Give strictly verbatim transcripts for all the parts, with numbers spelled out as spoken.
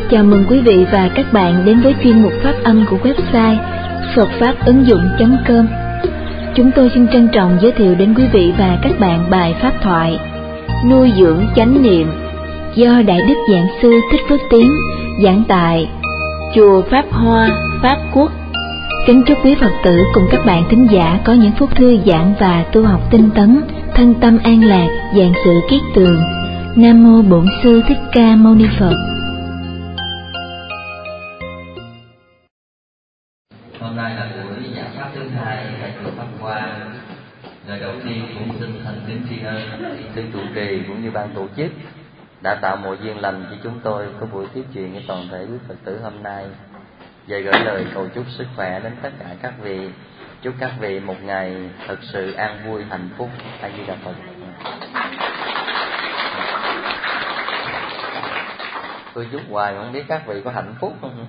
Chào mừng quý vị và các bạn đến với chuyên mục phát âm của website phật pháp ứng dụng chấm com. Chúng tôi xin trân trọng giới thiệu đến quý vị và các bạn bài pháp thoại Nuôi dưỡng chánh niệm do Đại Đức Giảng Sư Thích Phước Tiến giảng tại Chùa Pháp Hoa, Pháp Quốc. Kính chúc quý Phật tử cùng các bạn thính giả có những phút thư giãn và tu học tinh tấn, thân tâm an lạc, vạn sự kiết tường. Nam mô Bổn Sư Thích Ca Mâu Ni Phật. Hôm nay là buổi giảng pháp thứ hai tại chùa Pháp Hoa. Lời đầu tiên cũng xin thành kính tri ân sư trụ trì cũng như ban tổ chức đã tạo mọi duyên lành cho chúng tôi có buổi tiếp chuyện với toàn thể quý Phật tử hôm nay. Về gửi lời cầu chúc sức khỏe đến tất cả các vị. Chúc các vị một ngày thật sự an vui hạnh phúc. A Di Đà Phật. Tôi chúc hoài không biết các vị có hạnh phúc không.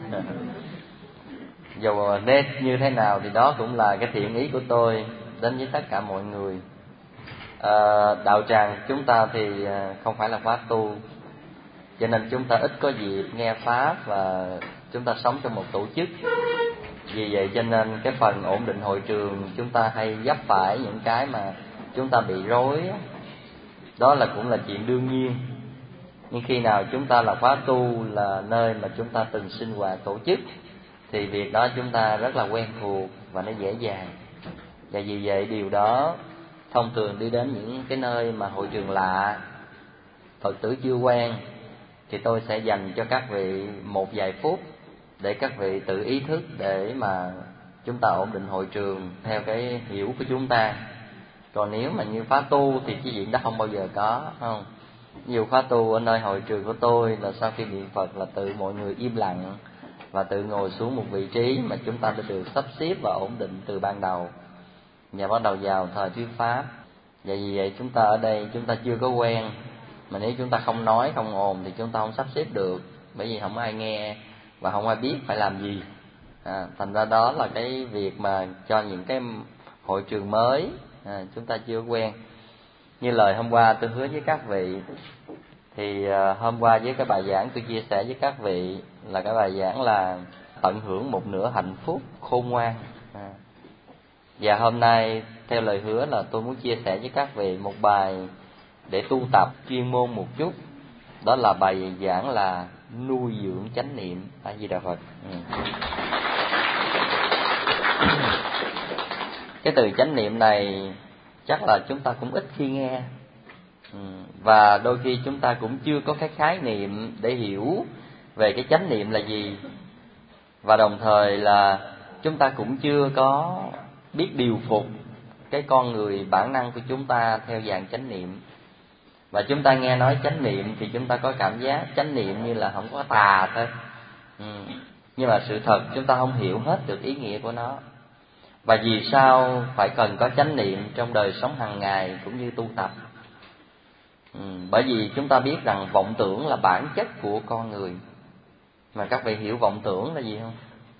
Dù nét như thế nào thì đó cũng là cái thiện ý của tôi đến với tất cả mọi người. à, Đạo tràng chúng ta thì không phải là khóa tu, cho nên chúng ta ít có dịp nghe pháp và chúng ta sống trong một tổ chức. Vì vậy cho nên cái phần ổn định hội trường chúng ta hay vấp phải những cái mà chúng ta bị rối. Đó là cũng là chuyện đương nhiên. Nhưng khi nào chúng ta là khóa tu, là nơi mà chúng ta từng sinh hoạt tổ chức, thì việc đó chúng ta rất là quen thuộc và nó dễ dàng. Và vì vậy điều đó thông thường đi đến những cái nơi mà hội trường lạ, Phật tử chưa quen, thì tôi sẽ dành cho các vị một vài phút để các vị tự ý thức để mà chúng ta ổn định hội trường theo cái hiểu của chúng ta. Còn nếu mà như khóa tu thì cái chuyện đó không bao giờ có, không? Nhiều khóa tu ở nơi hội trường của tôi là sau khi niệm Phật là tự mọi người im lặng và tự ngồi xuống một vị trí mà chúng ta đã được sắp xếp và ổn định từ ban đầu, và bắt đầu vào thời thuyết pháp. Và vì vậy chúng ta ở đây chúng ta chưa có quen, mà nếu chúng ta không nói không ồn thì chúng ta không sắp xếp được, bởi vì không ai nghe và không ai biết phải làm gì. à, Thành ra đó là cái việc mà cho những cái hội trường mới à, chúng ta chưa quen. Như lời hôm qua tôi hứa với các vị, thì uh, hôm qua với cái bài giảng tôi chia sẻ với các vị là cái bài giảng là tận hưởng một nửa hạnh phúc khôn ngoan. à. Và hôm nay theo lời hứa là tôi muốn chia sẻ với các vị một bài để tu tập chuyên môn một chút. Đó là bài giảng là nuôi dưỡng chánh niệm. A Di Đà Phật. ừ. Cái từ chánh niệm này chắc là chúng ta cũng ít khi nghe, và đôi khi chúng ta cũng chưa có cái khái niệm để hiểu về cái chánh niệm là gì. Và đồng thời là chúng ta cũng chưa có biết điều phục cái con người bản năng của chúng ta theo dạng chánh niệm. Và chúng ta nghe nói chánh niệm thì chúng ta có cảm giác chánh niệm như là không có tà thôi. ừ. Nhưng mà sự thật chúng ta không hiểu hết được ý nghĩa của nó. Và vì sao phải cần có chánh niệm trong đời sống hàng ngày cũng như tu tập? Ừ, bởi vì chúng ta biết rằng vọng tưởng là bản chất của con người. Mà các vị hiểu vọng tưởng là gì không?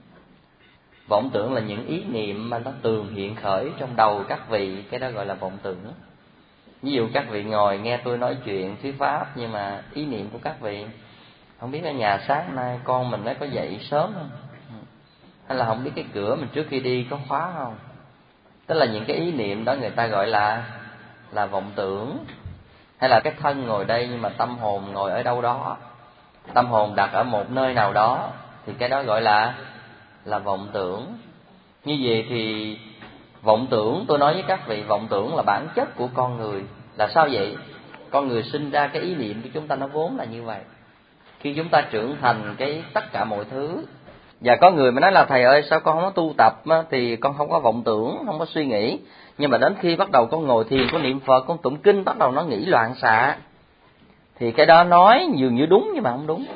Vọng tưởng là những ý niệm mà nó tường hiện khởi trong đầu các vị, cái đó gọi là vọng tưởng. Ví dụ các vị ngồi nghe tôi nói chuyện thuyết pháp, nhưng mà ý niệm của các vị không biết ở nhà sáng nay con mình nó có dậy sớm không, hay là không biết cái cửa mình trước khi đi có khóa không. Tức là những cái ý niệm đó người ta gọi là là vọng tưởng. Hay là cái thân ngồi đây nhưng mà tâm hồn ngồi ở đâu đó, tâm hồn đặt ở một nơi nào đó, thì cái đó gọi là là vọng tưởng. Như vậy thì vọng tưởng, tôi nói với các vị, vọng tưởng là bản chất của con người. Là sao vậy? Con người sinh ra cái ý niệm của chúng ta nó vốn là như vậy. Khi chúng ta trưởng thành cái tất cả mọi thứ. Và có người mà nói là thầy ơi sao con không có tu tập thì con không có vọng tưởng, không có suy nghĩ. Nhưng mà đến khi bắt đầu con ngồi thiền, con niệm Phật, con tụng kinh, bắt đầu nó nghĩ loạn xạ. Thì cái đó nói dường như đúng nhưng mà không đúng.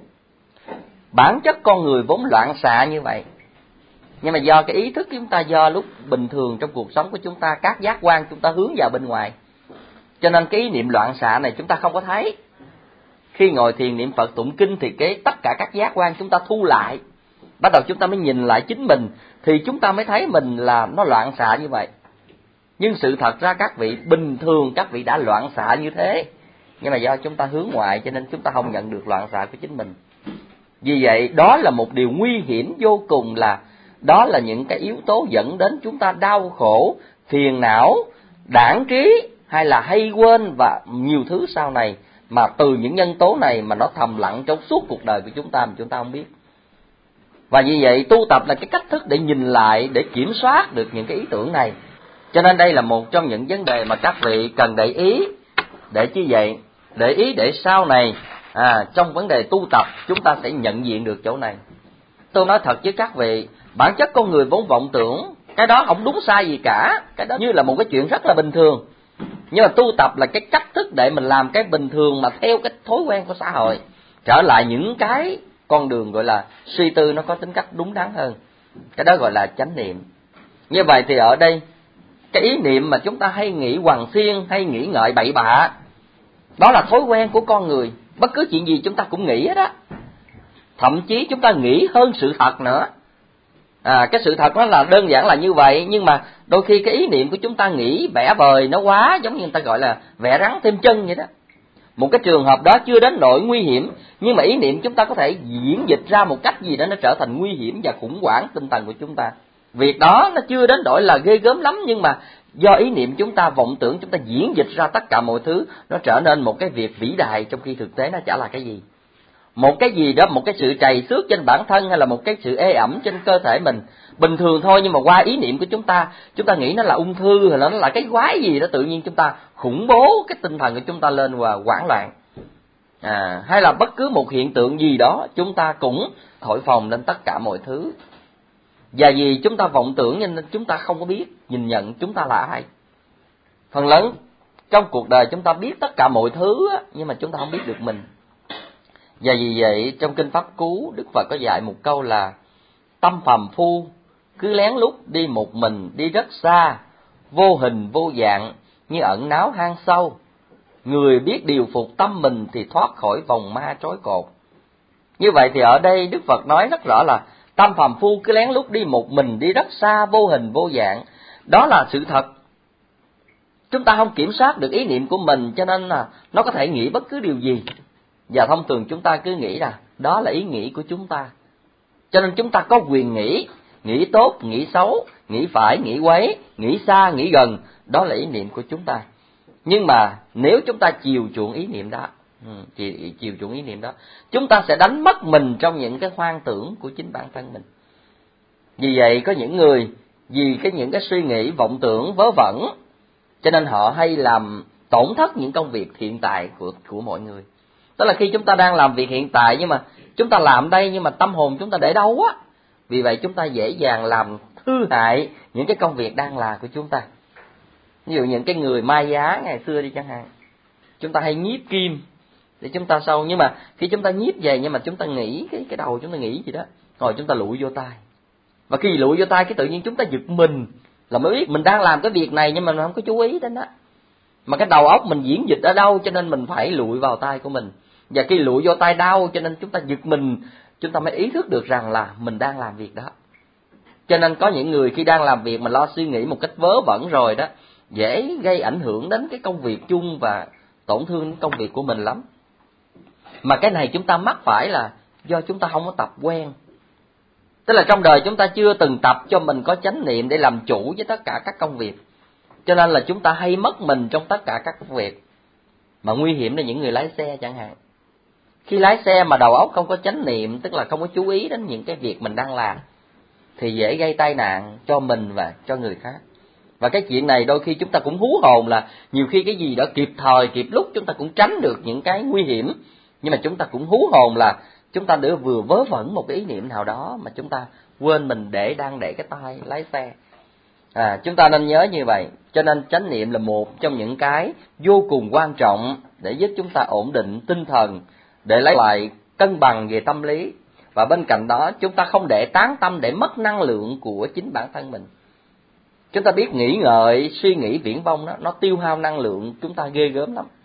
Bản chất con người vốn loạn xạ như vậy. Nhưng mà do cái ý thức chúng ta, do lúc bình thường trong cuộc sống của chúng ta, các giác quan chúng ta hướng vào bên ngoài, cho nên cái ý niệm loạn xạ này chúng ta không có thấy. Khi ngồi thiền niệm Phật tụng kinh thì cái tất cả các giác quan chúng ta thu lại, bắt đầu chúng ta mới nhìn lại chính mình, thì chúng ta mới thấy mình là nó loạn xạ như vậy. Nhưng sự thật ra các vị bình thường các vị đã loạn xạ như thế, nhưng mà do chúng ta hướng ngoại cho nên chúng ta không nhận được loạn xạ của chính mình. Vì vậy đó là một điều nguy hiểm vô cùng, là đó là những cái yếu tố dẫn đến chúng ta đau khổ, phiền não, đãng trí hay là hay quên và nhiều thứ sau này, mà từ những nhân tố này mà nó thầm lặng trong suốt cuộc đời của chúng ta mà chúng ta không biết. Và vì vậy tu tập là cái cách thức để nhìn lại, để kiểm soát được những cái ý tưởng này. Cho nên đây là một trong những vấn đề mà các vị cần để ý. Để chi vậy? Để ý để sau này à, trong vấn đề tu tập chúng ta sẽ nhận diện được chỗ này. Tôi nói thật với các vị, bản chất con người vốn vọng tưởng, cái đó không đúng sai gì cả, cái đó như là một cái chuyện rất là bình thường. Nhưng mà tu tập là cái cách thức để mình làm cái bình thường mà theo cái thói quen của xã hội, trở lại những cái con đường gọi là suy tư nó có tính cách đúng đắn hơn. Cái đó gọi là chánh niệm. Như vậy thì ở đây cái ý niệm mà chúng ta hay nghĩ hoằng xuyên, hay nghĩ ngợi bậy bạ, đó là thói quen của con người. Bất cứ chuyện gì chúng ta cũng nghĩ hết á. Thậm chí chúng ta nghĩ hơn sự thật nữa. À, cái sự thật nó là đơn giản là như vậy, nhưng mà đôi khi cái ý niệm của chúng ta nghĩ vẽ vời nó quá, giống như người ta gọi là vẽ rắn thêm chân vậy đó. Một cái trường hợp đó chưa đến nỗi nguy hiểm, nhưng mà ý niệm chúng ta có thể diễn dịch ra một cách gì đó nó trở thành nguy hiểm và khủng hoảng tinh thần của chúng ta. Việc đó nó chưa đến nỗi là ghê gớm lắm, nhưng mà do ý niệm chúng ta vọng tưởng, chúng ta diễn dịch ra tất cả mọi thứ, nó trở nên một cái việc vĩ đại, trong khi thực tế nó chả là cái gì. Một cái gì đó, một cái sự trầy xước trên bản thân, hay là một cái sự ê ẩm trên cơ thể mình bình thường thôi, nhưng mà qua ý niệm của chúng ta, chúng ta nghĩ nó là ung thư, hay là nó là cái quái gì đó, tự nhiên chúng ta khủng bố cái tinh thần của chúng ta lên và hoảng loạn. À, hay là bất cứ một hiện tượng gì đó, chúng ta cũng thổi phồng lên tất cả mọi thứ. Và vì chúng ta vọng tưởng nên chúng ta không có biết nhìn nhận chúng ta là ai. Phần lớn trong cuộc đời chúng ta biết tất cả mọi thứ, nhưng mà chúng ta không biết được mình. Và vì vậy trong Kinh Pháp Cú, Đức Phật có dạy một câu là: tâm phàm phu cứ lén lút đi một mình, đi rất xa, vô hình vô dạng như ẩn náu hang sâu. Người biết điều phục tâm mình thì thoát khỏi vòng ma trói cột. Như vậy thì ở đây Đức Phật nói rất rõ là tâm phàm phu cứ lén lút đi một mình, đi rất xa, vô hình vô dạng. Đó là sự thật. Chúng ta không kiểm soát được ý niệm của mình, cho nên là nó có thể nghĩ bất cứ điều gì. Và thông thường chúng ta cứ nghĩ là đó là ý nghĩ của chúng ta. Cho nên chúng ta có quyền nghĩ, nghĩ tốt, nghĩ xấu, nghĩ phải, nghĩ quấy, nghĩ xa, nghĩ gần. Đó là ý niệm của chúng ta. Nhưng mà nếu chúng ta chiều chuộng ý niệm đó, chiều, chiều chuộng ý niệm đó, chúng ta sẽ đánh mất mình trong những cái hoang tưởng của chính bản thân mình. Vì vậy có những người vì cái những cái suy nghĩ vọng tưởng vớ vẩn, cho nên họ hay làm tổn thất những công việc hiện tại của của mọi người. Tức là khi chúng ta đang làm việc hiện tại, nhưng mà chúng ta làm đây nhưng mà tâm hồn chúng ta để đâu á. Vì vậy chúng ta dễ dàng làm hư hại những cái công việc đang là của chúng ta. Ví dụ những cái người mai giá ngày xưa đi chẳng hạn, chúng ta hay nhiếp kim để chúng ta sâu, nhưng mà khi chúng ta nhiếp về nhưng mà chúng ta nghĩ cái cái đầu chúng ta nghĩ gì đó, rồi chúng ta lụi vô tai. Và khi lụi vô tai cái tự nhiên chúng ta giật mình, là mới biết mình đang làm cái việc này nhưng mà mình không có chú ý đến đó. Mà cái đầu óc mình diễn dịch ở đâu, cho nên mình phải lụi vào tai của mình. Và khi lụi vô tai đau, cho nên chúng ta giật mình, chúng ta mới ý thức được rằng là mình đang làm việc đó. Cho nên có những người khi đang làm việc mà lo suy nghĩ một cách vớ vẩn rồi đó, dễ gây ảnh hưởng đến cái công việc chung và tổn thương đến công việc của mình lắm. Mà cái này chúng ta mắc phải là do chúng ta không có tập quen. Tức là trong đời chúng ta chưa từng tập cho mình có chánh niệm để làm chủ với tất cả các công việc. Cho nên là chúng ta hay mất mình trong tất cả các công việc. Mà nguy hiểm là những người lái xe chẳng hạn. Khi lái xe mà đầu óc không có chánh niệm, tức là không có chú ý đến những cái việc mình đang làm, thì dễ gây tai nạn cho mình và cho người khác. Và cái chuyện này đôi khi chúng ta cũng hú hồn là nhiều khi cái gì đó kịp thời, kịp lúc chúng ta cũng tránh được những cái nguy hiểm. Nhưng mà chúng ta cũng hú hồn là chúng ta đã vừa vớ vẩn một cái ý niệm nào đó mà chúng ta quên mình để đang để cái tay lái xe. À, chúng ta nên nhớ như vậy. Cho nên chánh niệm là một trong những cái vô cùng quan trọng để giúp chúng ta ổn định tinh thần, để lấy lại cân bằng về tâm lý. Và bên cạnh đó chúng ta không để tán tâm, để mất năng lượng của chính bản thân mình. Chúng ta biết nghĩ ngợi, suy nghĩ viển vông đó, nó tiêu hao năng lượng chúng ta ghê gớm lắm.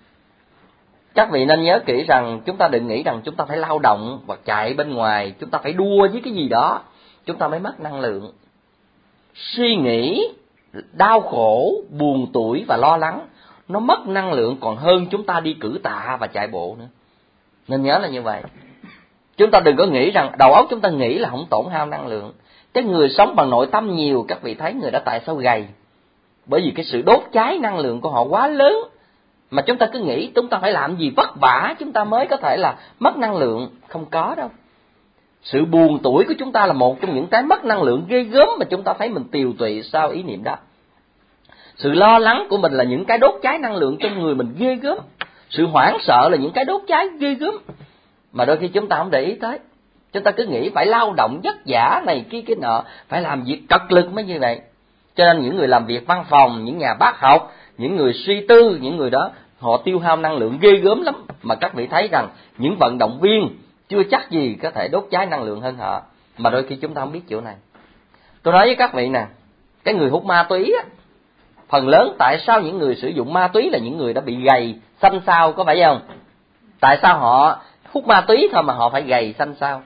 Các vị nên nhớ kỹ rằng chúng ta đừng nghĩ rằng chúng ta phải lao động và chạy bên ngoài, chúng ta phải đua với cái gì đó, chúng ta mới mất năng lượng. Suy nghĩ, đau khổ, buồn tủi và lo lắng, nó mất năng lượng còn hơn chúng ta đi cử tạ và chạy bộ nữa. Nên nhớ là như vậy. Chúng ta đừng có nghĩ rằng đầu óc chúng ta nghĩ là không tổn hao năng lượng. Cái người sống bằng nội tâm nhiều, các vị thấy người đó tại sao gầy? Bởi vì cái sự đốt cháy năng lượng của họ quá lớn. Mà chúng ta cứ nghĩ chúng ta phải làm gì vất vả chúng ta mới có thể là mất năng lượng. Không có đâu. Sự buồn tủi của chúng ta là một trong những cái mất năng lượng ghê gớm mà chúng ta thấy mình tiều tụy sau ý niệm đó. Sự lo lắng của mình là những cái đốt cháy năng lượng trong người mình ghê gớm. Sự hoảng sợ là những cái đốt cháy ghê gớm. Mà đôi khi chúng ta không để ý tới. Chúng ta cứ nghĩ phải lao động vất vả này kia cái nọ, phải làm việc cật lực mới như vậy. Cho nên những người làm việc văn phòng, những nhà bác học, những người suy tư, những người đó họ tiêu hao năng lượng ghê gớm lắm. Mà các vị thấy rằng những vận động viên chưa chắc gì có thể đốt cháy năng lượng hơn họ. Mà đôi khi chúng ta không biết chỗ này. Tôi nói với các vị nè, cái người hút ma túy á, phần lớn tại sao những người sử dụng ma túy là những người đã bị gầy, xanh xao, có phải không? Tại sao họ hút ma túy thôi mà họ phải gầy, xanh xao?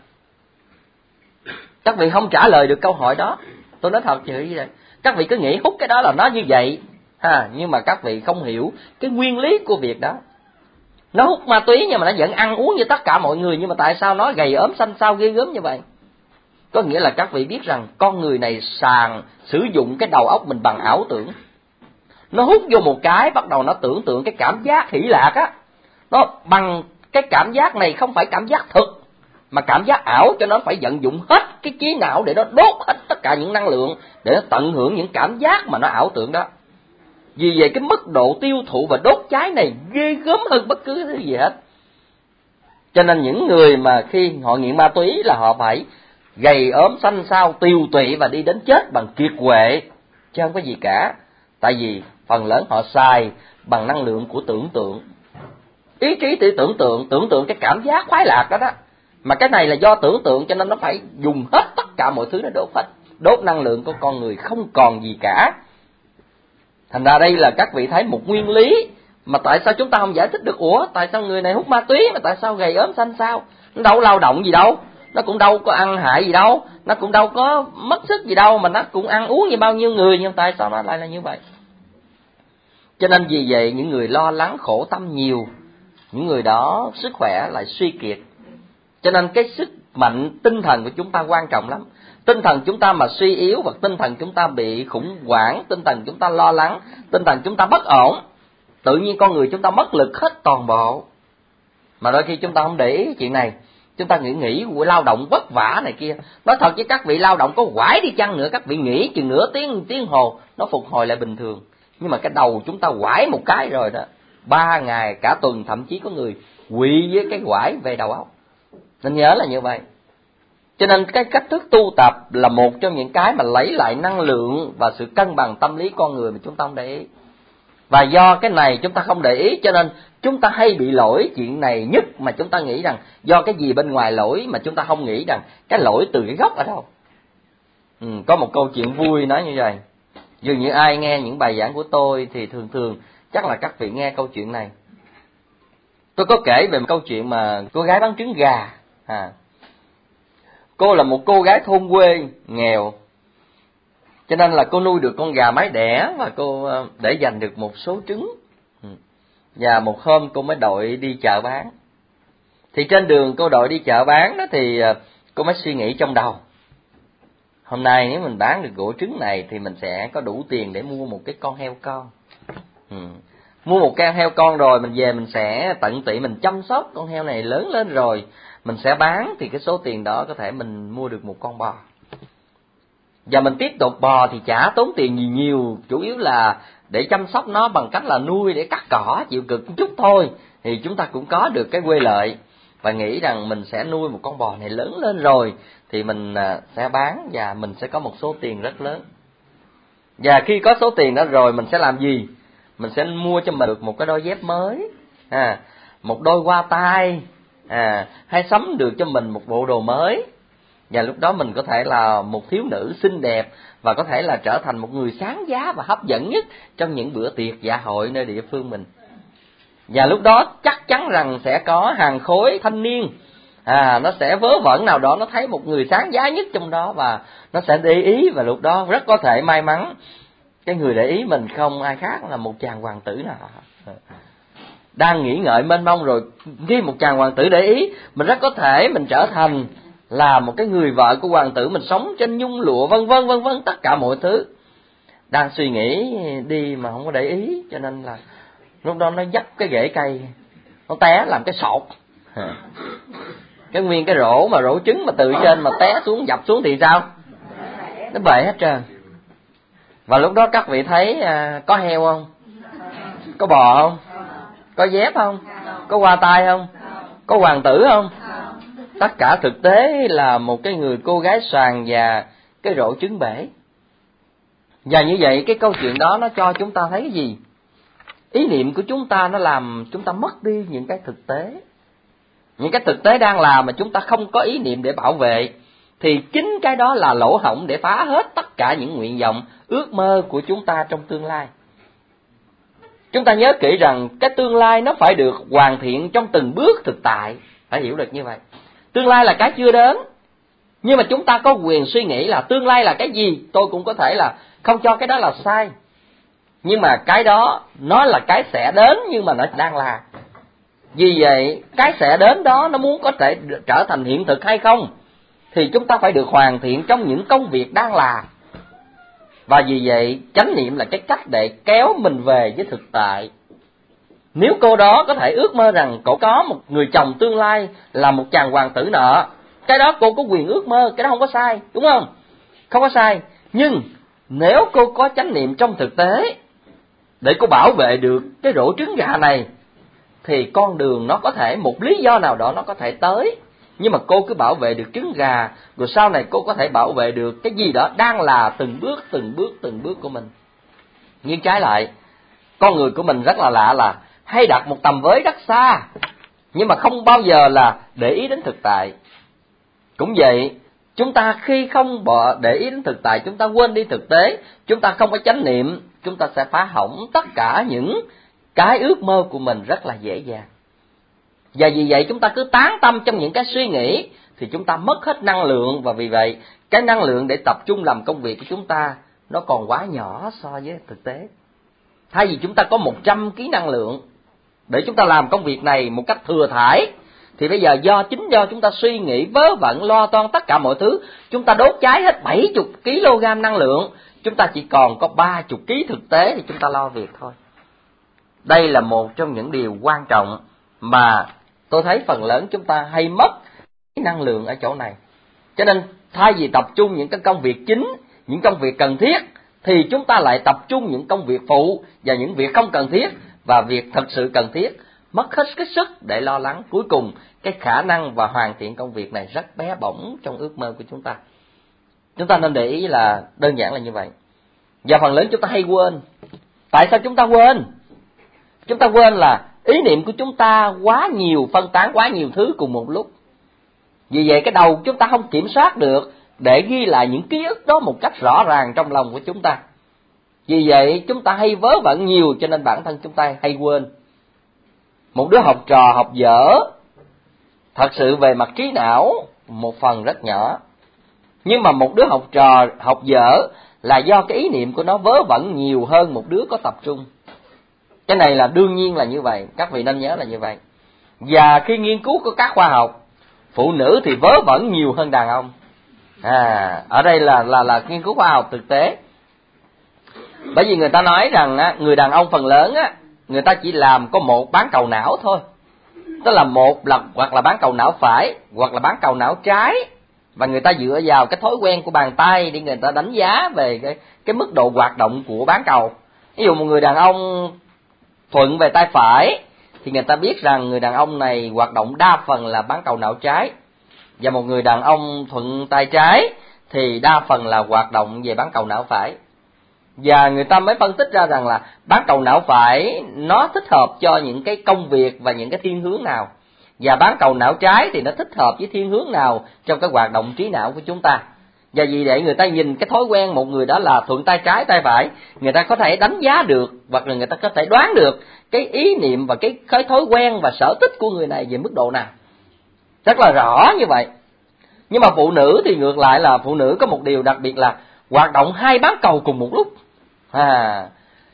Các vị không trả lời được câu hỏi đó. Tôi nói thật chứ vậy. Các vị cứ nghĩ hút cái đó là nó như vậy, ha, nhưng mà các vị không hiểu cái nguyên lý của việc đó. Nó hút ma túy nhưng mà nó vẫn ăn uống như tất cả mọi người, nhưng mà tại sao nó gầy ốm xanh xao ghê gớm như vậy? Có nghĩa là các vị biết rằng con người này sàng sử dụng cái đầu óc mình bằng ảo tưởng. Nó hút vô một cái, bắt đầu nó tưởng tượng cái cảm giác hỷ lạc á. Nó bằng cái cảm giác này không phải cảm giác thực, mà cảm giác ảo, cho nó phải vận dụng hết cái trí não để nó đốt hết tất cả những năng lượng, để nó tận hưởng những cảm giác mà nó ảo tưởng đó. Vì vậy cái mức độ tiêu thụ và đốt cháy này ghê gớm hơn bất cứ thứ gì hết. Cho nên những người mà khi họ nghiện ma túy là họ phải gầy ốm xanh xao, tiêu tụy và đi đến chết bằng kiệt quệ, chứ không có gì cả. Tại vì phần lớn họ xài bằng năng lượng của tưởng tượng. Ý chí tự tưởng tượng, tưởng tượng cái cảm giác khoái lạc đó đó. Mà cái này là do tưởng tượng cho nên nó phải dùng hết tất cả mọi thứ để đốt hết. Đốt năng lượng của con người không còn gì cả. Thành ra đây là các vị thấy một nguyên lý mà tại sao chúng ta không giải thích được. Ủa tại sao người này hút ma túy mà tại sao gầy ốm xanh xao? Nó đâu lao động gì đâu, nó cũng đâu có ăn hại gì đâu, nó cũng đâu có mất sức gì đâu, mà nó cũng ăn uống như bao nhiêu người, nhưng tại sao nó lại là như vậy? Cho nên vì vậy những người lo lắng khổ tâm nhiều, những người đó sức khỏe lại suy kiệt. Cho nên cái sức mạnh tinh thần của chúng ta quan trọng lắm. Tinh thần chúng ta mà suy yếu, và tinh thần chúng ta bị khủng hoảng, tinh thần chúng ta lo lắng, tinh thần chúng ta bất ổn, tự nhiên con người chúng ta mất lực hết toàn bộ. Mà đôi khi chúng ta không để ý chuyện này, chúng ta nghĩ nghĩ của lao động vất vả này kia. Nói thật với các vị, lao động có quải đi chăng nữa, các vị nghỉ chừng nửa tiếng, tiếng hồ, nó phục hồi lại bình thường. Nhưng mà cái đầu chúng ta quải một cái rồi đó, ba ngày, cả tuần, thậm chí có người quỵ với cái quải về đầu óc. Nên nhớ là như vậy. Cho nên cái cách thức tu tập là một trong những cái mà lấy lại năng lượng và sự cân bằng tâm lý con người mà chúng ta không để ý. Và do cái này chúng ta không để ý, cho nên chúng ta hay bị lỗi chuyện này nhất, mà chúng ta nghĩ rằng do cái gì bên ngoài lỗi, mà chúng ta không nghĩ rằng cái lỗi từ cái gốc ở đâu. Ừ, có một câu chuyện vui nói như vậy. Dường như ai nghe những bài giảng của tôi thì thường thường chắc là các vị nghe câu chuyện này. Tôi có kể về một câu chuyện mà cô gái bán trứng gà. À, cô là một cô gái thôn quê nghèo, cho nên là cô nuôi được con gà mái đẻ và cô để dành được một số trứng. Và một hôm cô mới đội đi chợ bán. Thì trên đường cô đội đi chợ bán đó thì cô mới suy nghĩ trong đầu, hôm nay nếu mình bán được ổ trứng này thì mình sẽ có đủ tiền để mua một cái con heo con. Ừ. Mua một con heo con rồi mình về mình sẽ tận tụy mình chăm sóc con heo này lớn lên rồi mình sẽ bán, thì cái số tiền đó có thể mình mua được một con bò. Và mình tiếp tục bò thì chả tốn tiền gì nhiều, chủ yếu là để chăm sóc nó bằng cách là nuôi, để cắt cỏ chịu cực một chút thôi, thì chúng ta cũng có được cái quê lợi. Và nghĩ rằng mình sẽ nuôi một con bò này lớn lên rồi thì mình sẽ bán và mình sẽ có một số tiền rất lớn. Và khi có số tiền đó rồi mình sẽ làm gì? Mình sẽ mua cho mình được một cái đôi dép mới, à, một đôi hoa tai, à, hay sắm được cho mình một bộ đồ mới. Và lúc đó mình có thể là một thiếu nữ xinh đẹp và có thể là trở thành một người sáng giá và hấp dẫn nhất trong những bữa tiệc dạ hội nơi địa phương mình. Và lúc đó chắc chắn rằng sẽ có hàng khối thanh niên, à, nó sẽ vớ vẩn nào đó, nó thấy một người sáng giá nhất trong đó và nó sẽ để ý, và lúc đó rất có thể may mắn cái người để ý mình không ai khác là một chàng hoàng tử nào. đang nghĩ ngợi mênh mông, rồi khi một chàng hoàng tử để ý, mình rất có thể mình trở thành là một cái người vợ của hoàng tử, mình sống trên nhung lụa vân vân vân vân, tất cả mọi thứ. Đang suy nghĩ đi mà không có để ý, cho nên là lúc đó nó dấp cái rễ cây, nó té làm cái sọt, cái nguyên cái rổ mà rổ trứng mà từ trên mà té xuống, dập xuống thì sao? Nó bể hết trơn. Và lúc đó các vị thấy à, có heo không? Có bò không? Có dép không? Có hoa tai không? Có hoàng tử không? Tất cả thực tế là một cái người cô gái xoàn và cái rổ trứng bể. Và như vậy cái câu chuyện đó nó cho chúng ta thấy cái gì? Ý niệm của chúng ta nó làm chúng ta mất đi những cái thực tế. Những cái thực tế đang làm mà chúng ta không có ý niệm để bảo vệ, thì chính cái đó là lỗ hổng để phá hết tất cả những nguyện vọng, ước mơ của chúng ta trong tương lai. Chúng ta nhớ kỹ rằng cái tương lai nó phải được hoàn thiện trong từng bước thực tại, phải hiểu được như vậy. Tương lai là cái chưa đến, nhưng mà chúng ta có quyền suy nghĩ là tương lai là cái gì. Tôi cũng có thể là không cho cái đó là sai, nhưng mà cái đó nó là cái sẽ đến, nhưng mà nó đang là. Vì vậy cái sẽ đến đó nó muốn có thể trở thành hiện thực hay không, thì chúng ta phải được hoàn thiện trong những công việc đang là. Và vì vậy chánh niệm là cái cách để kéo mình về với thực tại. Nếu cô đó có thể ước mơ rằng cô có một người chồng tương lai là một chàng hoàng tử nọ, cái đó cô có quyền ước mơ, cái đó không có sai, đúng không? Không có sai. Nhưng nếu cô có chánh niệm trong thực tế để cô bảo vệ được cái rổ trứng gà này, thì con đường nó có thể, một lý do nào đó nó có thể tới, nhưng mà cô cứ bảo vệ được trứng gà, rồi sau này cô có thể bảo vệ được cái gì đó đang là từng bước, từng bước, từng bước của mình. Nhưng trái lại, con người của mình rất là lạ, là hay đặt một tầm với rất xa, nhưng mà không bao giờ là để ý đến thực tại. Cũng vậy, chúng ta khi không bỏ để ý đến thực tại, chúng ta quên đi thực tế, chúng ta không có chánh niệm, chúng ta sẽ phá hỏng tất cả những cái ước mơ của mình rất là dễ dàng. Và vì vậy chúng ta cứ tán tâm trong những cái suy nghĩ thì chúng ta mất hết năng lượng, và vì vậy cái năng lượng để tập trung làm công việc của chúng ta nó còn quá nhỏ so với thực tế. Thay vì chúng ta có một trăm ki lô gam năng lượng để chúng ta làm công việc này một cách thừa thãi, thì bây giờ do chính do chúng ta suy nghĩ vớ vẩn lo toan tất cả mọi thứ, chúng ta đốt cháy hết bảy mươi ki lô gam năng lượng, chúng ta chỉ còn có ba mươi ki lô gam thực tế thì chúng ta lo việc thôi. Đây là một trong những điều quan trọng mà tôi thấy phần lớn chúng ta hay mất năng lượng ở chỗ này. Cho nên thay vì tập trung những cái công việc chính, những công việc cần thiết, thì chúng ta lại tập trung những công việc phụ và những việc không cần thiết, và việc thật sự cần thiết mất hết cái sức để lo lắng. Cuối cùng cái khả năng và hoàn thiện công việc này rất bé bỏng trong ước mơ của chúng ta. Chúng ta nên để ý là đơn giản là như vậy. Và phần lớn chúng ta hay quên. Tại sao chúng ta quên? Chúng ta quên là ý niệm của chúng ta quá nhiều, phân tán quá nhiều thứ cùng một lúc. Vì vậy cái đầu chúng ta không kiểm soát được để ghi lại những ký ức đó một cách rõ ràng trong lòng của chúng ta. Vì vậy chúng ta hay vớ vẩn nhiều, cho nên bản thân chúng ta hay quên. Một đứa học trò học dở, thật sự về mặt trí não một phần rất nhỏ, nhưng mà một đứa học trò học dở là do cái ý niệm của nó vớ vẩn nhiều hơn một đứa có tập trung. Cái này là đương nhiên là như vậy, các vị nên nhớ là như vậy. Và khi nghiên cứu của các khoa học, phụ nữ thì vớ vẩn nhiều hơn đàn ông. À, ở đây là là là nghiên cứu khoa học thực tế. Bởi vì người ta nói rằng á, người đàn ông phần lớn á, người ta chỉ làm có một bán cầu não thôi. Tức là một là hoặc là bán cầu não phải, hoặc là bán cầu não trái. Và người ta dựa vào cái thói quen của bàn tay để người ta đánh giá về cái, cái mức độ hoạt động của bán cầu. Ví dụ một người đàn ông thuận về tay phải thì người ta biết rằng người đàn ông này hoạt động đa phần là bán cầu não trái. Và một người đàn ông thuận tay trái thì đa phần là hoạt động về bán cầu não phải. Và người ta mới phân tích ra rằng là bán cầu não phải nó thích hợp cho những cái công việc và những cái thiên hướng nào, và bán cầu não trái thì nó thích hợp với thiên hướng nào trong cái hoạt động trí não của chúng ta. Và vì vậy người ta nhìn cái thói quen một người đó là thuận tay trái tay phải, người ta có thể đánh giá được, hoặc là người ta có thể đoán được cái ý niệm và cái, cái thói quen và sở thích của người này về mức độ nào. Rất là rõ như vậy. Nhưng mà phụ nữ thì ngược lại, là phụ nữ có một điều đặc biệt là hoạt động hai bán cầu cùng một lúc. À,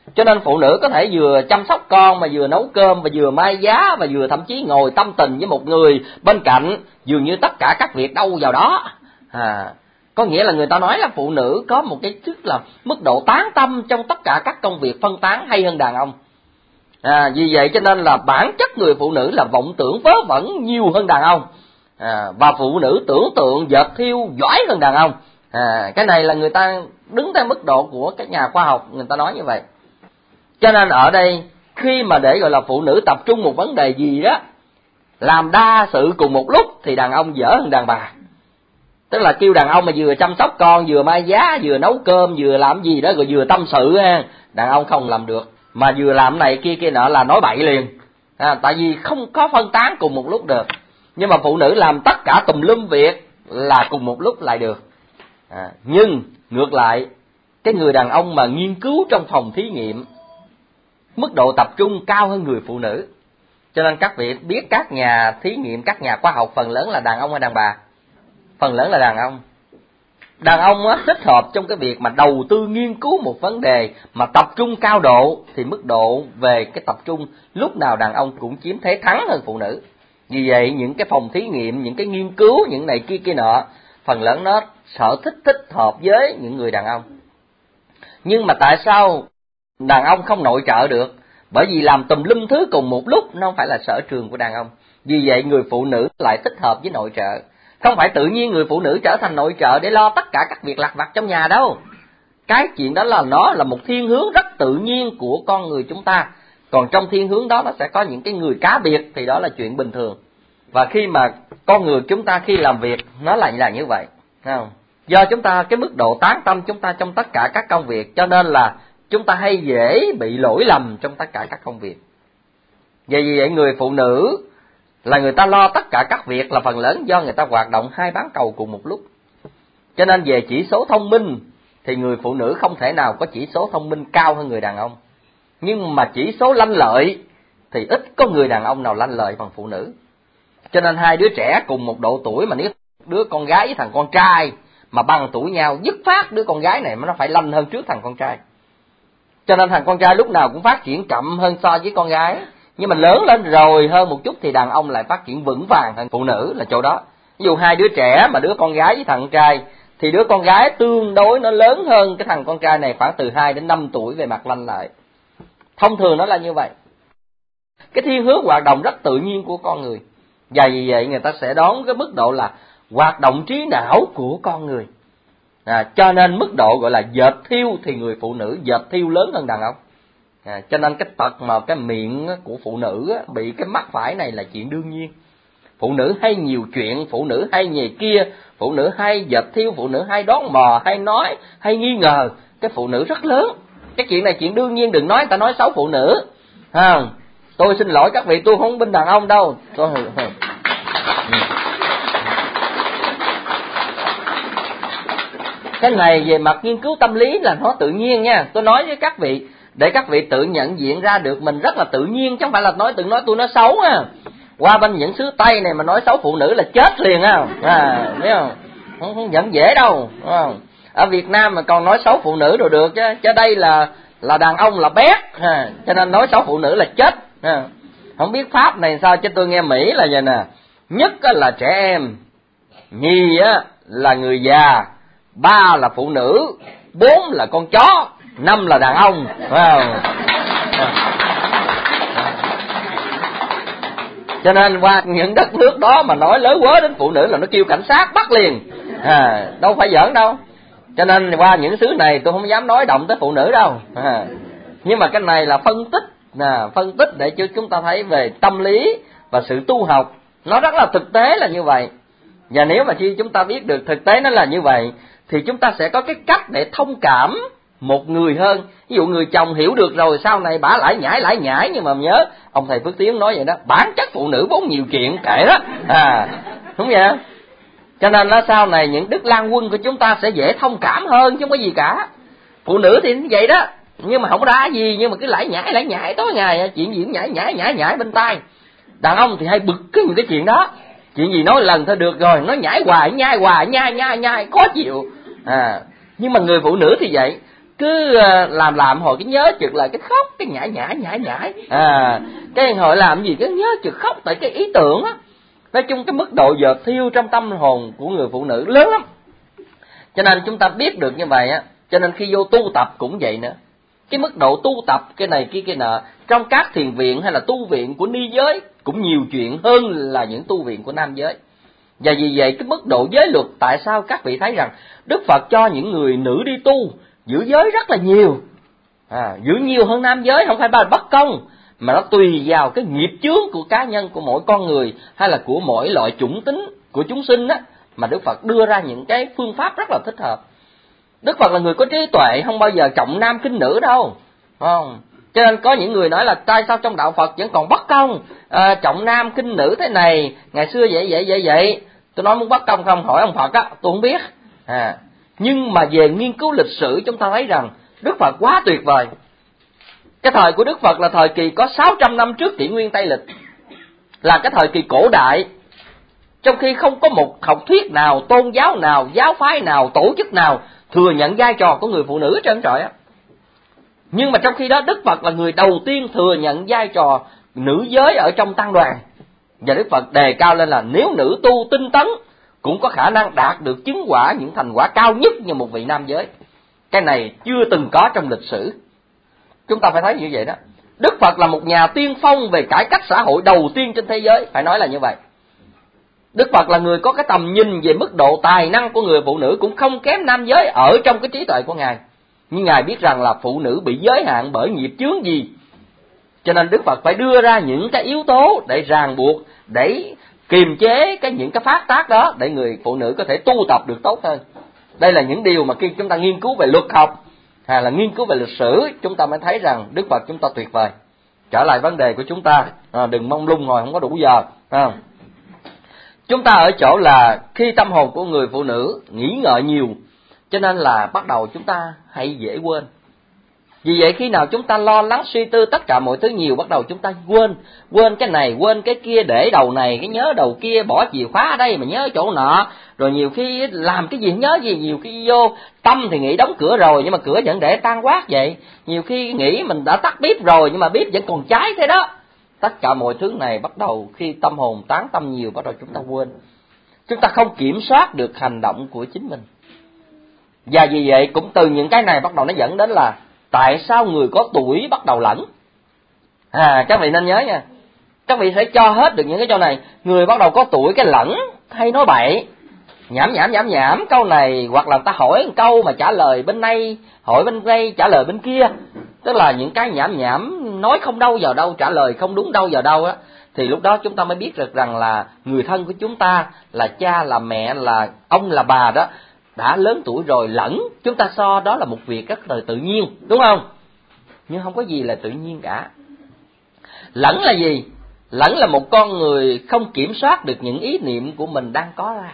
Cho nên phụ nữ có thể vừa chăm sóc con mà vừa nấu cơm và vừa mai giá và vừa thậm chí ngồi tâm tình với một người bên cạnh, dường như tất cả các việc đâu vào đó. À, có nghĩa là người ta nói là phụ nữ có một cái chức là mức độ tán tâm trong tất cả các công việc phân tán hay hơn đàn ông. À, vì vậy cho nên là bản chất người phụ nữ là vọng tưởng vớ vẩn nhiều hơn đàn ông. À, và phụ nữ tưởng tượng dệt thêu giỏi hơn đàn ông. À, cái này là người ta đứng theo mức độ của các nhà khoa học, người ta nói như vậy. Cho nên ở đây khi mà để gọi là phụ nữ tập trung một vấn đề gì đó, làm đa sự cùng một lúc thì đàn ông dở hơn đàn bà. Tức là kêu đàn ông mà vừa chăm sóc con, vừa mai giá, vừa nấu cơm, vừa làm gì đó, rồi vừa tâm sự ha, đàn ông không làm được. Mà vừa làm này kia kia nọ là nói bậy liền. À, tại vì không có phân tán cùng một lúc được. Nhưng mà phụ nữ làm tất cả tùm lum việc là cùng một lúc lại được. À, nhưng ngược lại, cái người đàn ông mà nghiên cứu trong phòng thí nghiệm, mức độ tập trung cao hơn người phụ nữ. Cho nên các vị biết các nhà thí nghiệm, các nhà khoa học phần lớn là đàn ông hay đàn bà? Phần lớn là đàn ông. Đàn ông á, thích hợp trong cái việc mà đầu tư nghiên cứu một vấn đề mà tập trung cao độ, thì mức độ về cái tập trung lúc nào đàn ông cũng chiếm thế thắng hơn phụ nữ. Vì vậy những cái phòng thí nghiệm, những cái nghiên cứu, những này kia kia nọ, phần lớn nó sở thích thích hợp với những người đàn ông. Nhưng mà tại sao đàn ông không nội trợ được? Bởi vì làm tùm lum thứ cùng một lúc nó không phải là sở trường của đàn ông. Vì vậy người phụ nữ lại thích hợp với nội trợ. Không phải tự nhiên người phụ nữ trở thành nội trợ để lo tất cả các việc lặt vặt trong nhà đâu. Cái chuyện đó là nó là một thiên hướng rất tự nhiên của con người chúng ta. Còn trong thiên hướng đó nó sẽ có những cái người cá biệt, thì đó là chuyện bình thường. Và khi mà con người chúng ta khi làm việc nó lại là như vậy, không? Do chúng ta cái mức độ tán tâm chúng ta trong tất cả các công việc, cho nên là chúng ta hay dễ bị lỗi lầm trong tất cả các công việc. Vậy vì vậy người phụ nữ là người ta lo tất cả các việc là phần lớn do người ta hoạt động hai bán cầu cùng một lúc. Cho nên về chỉ số thông minh thì người phụ nữ không thể nào có chỉ số thông minh cao hơn người đàn ông. Nhưng mà chỉ số lanh lợi thì ít có người đàn ông nào lanh lợi bằng phụ nữ. Cho nên hai đứa trẻ cùng một độ tuổi mà nếu đứa con gái với thằng con trai mà bằng tuổi nhau, dứt phát đứa con gái này nó phải lanh hơn trước thằng con trai. Cho nên thằng con trai lúc nào cũng phát triển chậm hơn so với con gái. Nhưng mà lớn lên rồi hơn một chút thì đàn ông lại phát triển vững vàng hơn phụ nữ là chỗ đó. Ví dụ hai đứa trẻ mà đứa con gái với thằng con trai thì đứa con gái tương đối nó lớn hơn cái thằng con trai này khoảng từ hai đến năm tuổi về mặt lanh lợi. Thông thường nó là như vậy. Cái thiên hướng hoạt động rất tự nhiên của con người. Và vì vậy người ta sẽ đón cái mức độ là hoạt động trí não của con người. À, cho nên mức độ gọi là dệt thêu thì người phụ nữ dệt thêu lớn hơn đàn ông. À, cho nên cái tật mà cái miệng của phụ nữ á, bị cái mắc phải này là chuyện đương nhiên. Phụ nữ hay nhiều chuyện, phụ nữ hay nhề kia, phụ nữ hay dệt thêu, phụ nữ hay đoán mò, hay nói, hay nghi ngờ. Cái phụ nữ rất lớn. Cái chuyện này chuyện đương nhiên, đừng nói người ta nói xấu phụ nữ. À, tôi xin lỗi các vị, tôi không bên đàn ông đâu. Tôi... Cái này về mặt nghiên cứu tâm lý là nó tự nhiên nha. Tôi nói với các vị để các vị tự nhận diện ra được mình rất là tự nhiên, chứ không phải là nói tự nói tôi nói xấu á. Qua bên những xứ Tây này mà nói xấu phụ nữ là chết liền á. À, biết không? Không, không nhận dễ đâu, đúng không? Ở Việt Nam mà còn nói xấu phụ nữ rồi được chứ, chứ đây là là đàn ông là bét, ha, cho nên nói xấu phụ nữ là chết. Ha. Không biết Pháp này sao chứ tôi nghe Mỹ là vậy nè. Nhất là trẻ em, nhì á là người già, ba là phụ nữ, bốn là con chó, năm là đàn ông, phải không? Cho nên qua những đất nước đó mà nói lớn quá đến phụ nữ là nó kêu cảnh sát bắt liền, à, đâu phải giỡn đâu. Cho nên qua những xứ này tôi không dám nói động tới phụ nữ đâu. À, nhưng mà cái này là phân tích, à, phân tích để cho chúng ta thấy về tâm lý và sự tu học, nó rất là thực tế là như vậy. Và nếu mà khi chúng ta biết được thực tế nó là như vậy thì chúng ta sẽ có cái cách để thông cảm một người hơn. Ví dụ người chồng hiểu được rồi, sau này bả lại nhảy lại nhảy, nhưng mà nhớ ông thầy Phước Tiến nói vậy đó, bản chất phụ nữ vốn nhiều chuyện kệ đó, à, đúng vậy. Cho nên là sau này những đức lang quân của chúng ta sẽ dễ thông cảm hơn chứ không có gì cả. Phụ nữ thì như vậy đó, nhưng mà không ra gì, nhưng mà cứ lại nhảy lại nhảy tối ngày, chuyện gì cũng nhảy nhảy nhảy nhảy bên tai. Đàn ông thì hay bực cái những cái chuyện đó, chuyện gì nói lần thôi được rồi, nó nhảy hoài nhai hoài nhai nhai nhai khó chịu. À, nhưng mà người phụ nữ thì vậy, cứ làm làm hồi cái nhớ chực là cái khóc, cái nhảy nhảy nhảy nhảy à cái hồi làm gì cái nhớ chực khóc, tại cái ý tưởng á. Nói chung cái mức độ dệt thiêu trong tâm hồn của người phụ nữ lớn lắm. Cho nên chúng ta biết được như vậy á, cho nên khi vô tu tập cũng vậy nữa. Cái mức độ tu tập cái này kia kia nọ trong các thiền viện hay là tu viện của ni giới cũng nhiều chuyện hơn là những tu viện của nam giới. Và vì vậy cái mức độ giới luật, tại sao các vị thấy rằng Đức Phật cho những người nữ đi tu giữ giới rất là nhiều, à, giữ nhiều hơn nam giới, không phải là bất công, mà nó tùy vào cái nghiệp chướng của cá nhân, của mỗi con người hay là của mỗi loại chủng tính của chúng sinh á, mà Đức Phật đưa ra những cái phương pháp rất là thích hợp. Đức Phật là người có trí tuệ, không bao giờ trọng nam khinh nữ đâu, không? Cho nên có những người nói là tại sao trong đạo Phật vẫn còn bất công, à, trọng nam khinh nữ thế này, ngày xưa vậy vậy vậy vậy. Tôi nói muốn bất công không, hỏi ông Phật á, tôi không biết. À, nhưng mà về nghiên cứu lịch sử chúng ta thấy rằng Đức Phật quá tuyệt vời. Cái thời của Đức Phật là thời kỳ có sáu trăm năm trước kỷ nguyên Tây lịch, là cái thời kỳ cổ đại, trong khi không có một học thuyết nào, tôn giáo nào, giáo phái nào, tổ chức nào thừa nhận vai trò của người phụ nữ trơn trọi á. Nhưng mà trong khi đó Đức Phật là người đầu tiên thừa nhận vai trò nữ giới ở trong tăng đoàn. Và Đức Phật đề cao lên là nếu nữ tu tinh tấn cũng có khả năng đạt được chứng quả, những thành quả cao nhất như một vị nam giới. Cái này chưa từng có trong lịch sử. Chúng ta phải thấy như vậy đó. Đức Phật là một nhà tiên phong về cải cách xã hội đầu tiên trên thế giới, phải nói là như vậy. Đức Phật là người có cái tầm nhìn về mức độ tài năng của người phụ nữ cũng không kém nam giới ở trong cái trí tuệ của Ngài. Nhưng Ngài biết rằng là phụ nữ bị giới hạn bởi nghiệp chướng gì, cho nên Đức Phật phải đưa ra những cái yếu tố để ràng buộc, để kiềm chế cái những cái phát tác đó, để người phụ nữ có thể tu tập được tốt hơn. Đây là những điều mà khi chúng ta nghiên cứu về luật học hay là nghiên cứu về lịch sử, chúng ta mới thấy rằng Đức Phật chúng ta tuyệt vời. Trở lại vấn đề của chúng ta, à, đừng mông lung hồi không có đủ giờ. À. Chúng ta ở chỗ là khi tâm hồn của người phụ nữ nghĩ ngợi nhiều, cho nên là bắt đầu chúng ta hay dễ quên. Vì vậy khi nào chúng ta lo lắng suy tư tất cả mọi thứ nhiều, bắt đầu chúng ta quên, quên cái này, quên cái kia, để đầu này cái nhớ đầu kia, bỏ chìa khóa ở đây mà nhớ chỗ nọ, rồi nhiều khi làm cái gì nhớ gì, nhiều khi vô tâm thì nghĩ đóng cửa rồi nhưng mà cửa vẫn để tan quát vậy, nhiều khi nghĩ mình đã tắt bếp rồi nhưng mà bếp vẫn còn cháy thế đó. Tất cả mọi thứ này bắt đầu khi tâm hồn tán tâm nhiều, bắt đầu chúng ta quên, chúng ta không kiểm soát được hành động của chính mình. Và vì vậy cũng từ những cái này bắt đầu nó dẫn đến là tại sao người có tuổi bắt đầu lẫn. À, các vị nên nhớ nha, các vị sẽ cho hết được những cái chỗ này. Người bắt đầu có tuổi cái lẫn, hay nói bậy, nhảm nhảm nhảm nhảm câu này, hoặc là ta hỏi một câu mà trả lời bên đây, hỏi bên đây trả lời bên kia, tức là những cái nhảm nhảm nói không đâu vào đâu, trả lời không đúng đâu vào đâu á. Thì lúc đó chúng ta mới biết được rằng là người thân của chúng ta, là cha, là mẹ, là ông, là bà đó, đã lớn tuổi rồi lẫn. Chúng ta so đó là một việc rất là tự nhiên, đúng không? Nhưng không có gì là tự nhiên cả. Lẫn là gì? Lẫn là một con người không kiểm soát được những ý niệm của mình đang có ra.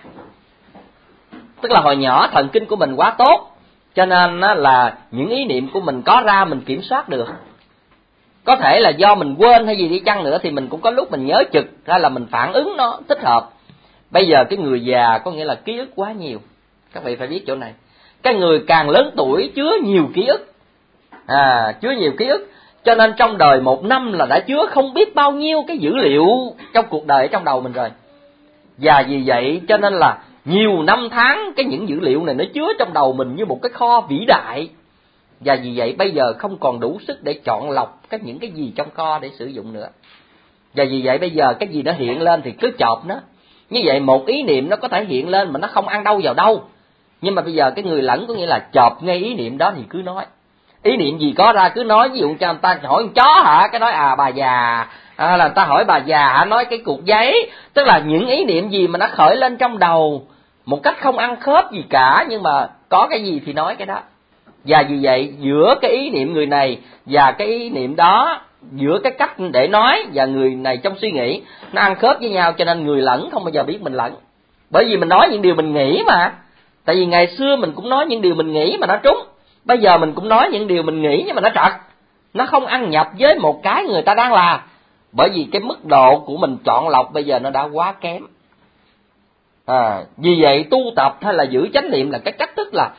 Tức là hồi nhỏ thần kinh của mình quá tốt, cho nên là những ý niệm của mình có ra mình kiểm soát được. Có thể là do mình quên hay gì đi chăng nữa thì mình cũng có lúc mình nhớ chực, hay là mình phản ứng nó thích hợp. Bây giờ cái người già có nghĩa là ký ức quá nhiều. Các vị phải biết chỗ này. Cái người càng lớn tuổi chứa nhiều ký ức, à, chứa nhiều ký ức, cho nên trong đời một năm là đã chứa không biết bao nhiêu cái dữ liệu trong cuộc đời ở trong đầu mình rồi. Và vì vậy cho nên là nhiều năm tháng cái những dữ liệu này nó chứa trong đầu mình như một cái kho vĩ đại. Và vì vậy bây giờ không còn đủ sức để chọn lọc các những cái gì trong kho để sử dụng nữa. Và vì vậy bây giờ cái gì nó hiện lên thì cứ chộp nó. Như vậy một ý niệm nó có thể hiện lên mà nó không ăn đâu vào đâu. Nhưng mà bây giờ cái người lẫn có nghĩa là chộp ngay ý niệm đó thì cứ nói. Ý niệm gì có ra cứ nói. Ví dụ cho người ta hỏi con chó hả, cái nói à bà già, à, là người ta hỏi bà già hả, nói cái cục giấy. Tức là những ý niệm gì mà nó khởi lên trong đầu một cách không ăn khớp gì cả, nhưng mà có cái gì thì nói cái đó. Và vì vậy giữa cái ý niệm người này và cái ý niệm đó, giữa cái cách để nói và người này trong suy nghĩ, nó ăn khớp với nhau, cho nên người lẫn không bao giờ biết mình lẫn. Bởi vì mình nói những điều mình nghĩ mà. Tại vì ngày xưa mình cũng nói những điều mình nghĩ mà nó trúng, bây giờ mình cũng nói những điều mình nghĩ nhưng mà nó trật, nó không ăn nhập với một cái người ta đang làm. Bởi vì cái mức độ của mình chọn lọc bây giờ nó đã quá kém. À, vì vậy tu tập hay là giữ chánh niệm là cái cách thức là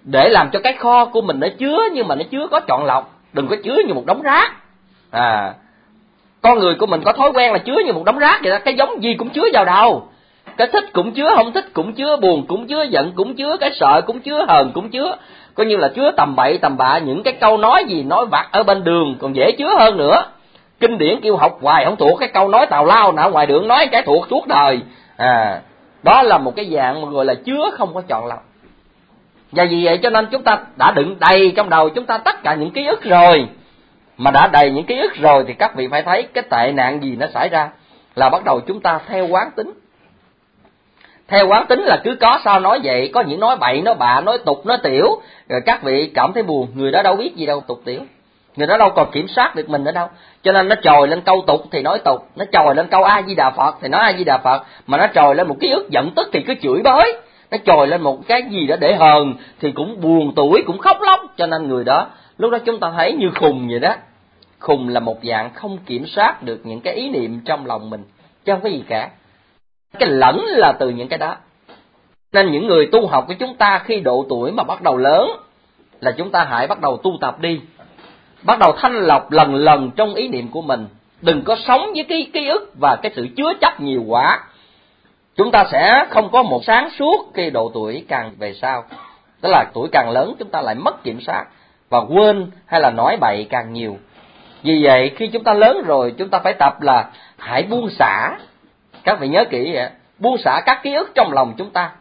để làm cho cái kho của mình nó chứa, nhưng mà nó chứa có chọn lọc, đừng có chứa như một đống rác. À, con người của mình có thói quen là chứa như một đống rác vậy đó, cái giống gì cũng chứa vào đầu. Cái thích cũng chứa, không thích cũng chứa, buồn cũng chứa, giận cũng chứa, cái sợ cũng chứa, hờn cũng chứa. Coi như là chứa tầm bậy tầm bạ, những cái câu nói gì nói vặt ở bên đường còn dễ chứa hơn nữa. Kinh điển kêu học hoài không thuộc, cái câu nói tào lao nào ngoài đường nói cái thuộc suốt đời. À, đó là một cái dạng mà gọi là chứa không có chọn lọc. Và vì vậy cho nên chúng ta đã đựng đầy trong đầu chúng ta tất cả những ký ức rồi. Mà đã đầy những ký ức rồi thì các vị phải thấy cái tệ nạn gì nó xảy ra, là bắt đầu chúng ta theo quán tính. Theo quán tính là cứ có sao nói vậy, có những nói bậy, nói bạ, nói tục, nói tiểu, rồi các vị cảm thấy buồn. Người đó đâu biết gì đâu tục tiểu, người đó đâu còn kiểm soát được mình nữa đâu. Cho nên nó trồi lên câu tục thì nói tục, nó trồi lên câu A Di Đà Phật thì nói A Di Đà Phật, mà nó trồi lên một ký ức giận tức thì cứ chửi bới, nó trồi lên một cái gì đó để hờn thì cũng buồn tuổi, cũng khóc lóc. Cho nên người đó lúc đó chúng ta thấy như khùng vậy đó. Khùng là một dạng không kiểm soát được những cái ý niệm trong lòng mình, chứ không có gì cả. Cái lẫn là từ những cái đó. Nên những người tu học của chúng ta khi độ tuổi mà bắt đầu lớn là chúng ta hãy bắt đầu tu tập đi. Bắt đầu thanh lọc lần lần trong ý niệm của mình. Đừng có sống với cái ký ức và cái sự chứa chấp nhiều quá. Chúng ta sẽ không có một sáng suốt khi độ tuổi càng về sau. Tức là tuổi càng lớn chúng ta lại mất kiểm soát và quên hay là nói bậy càng nhiều. Vì vậy khi chúng ta lớn rồi chúng ta phải tập là hãy buông xả. Các vị nhớ kỹ vậy, buông xả các ký ức trong lòng chúng ta.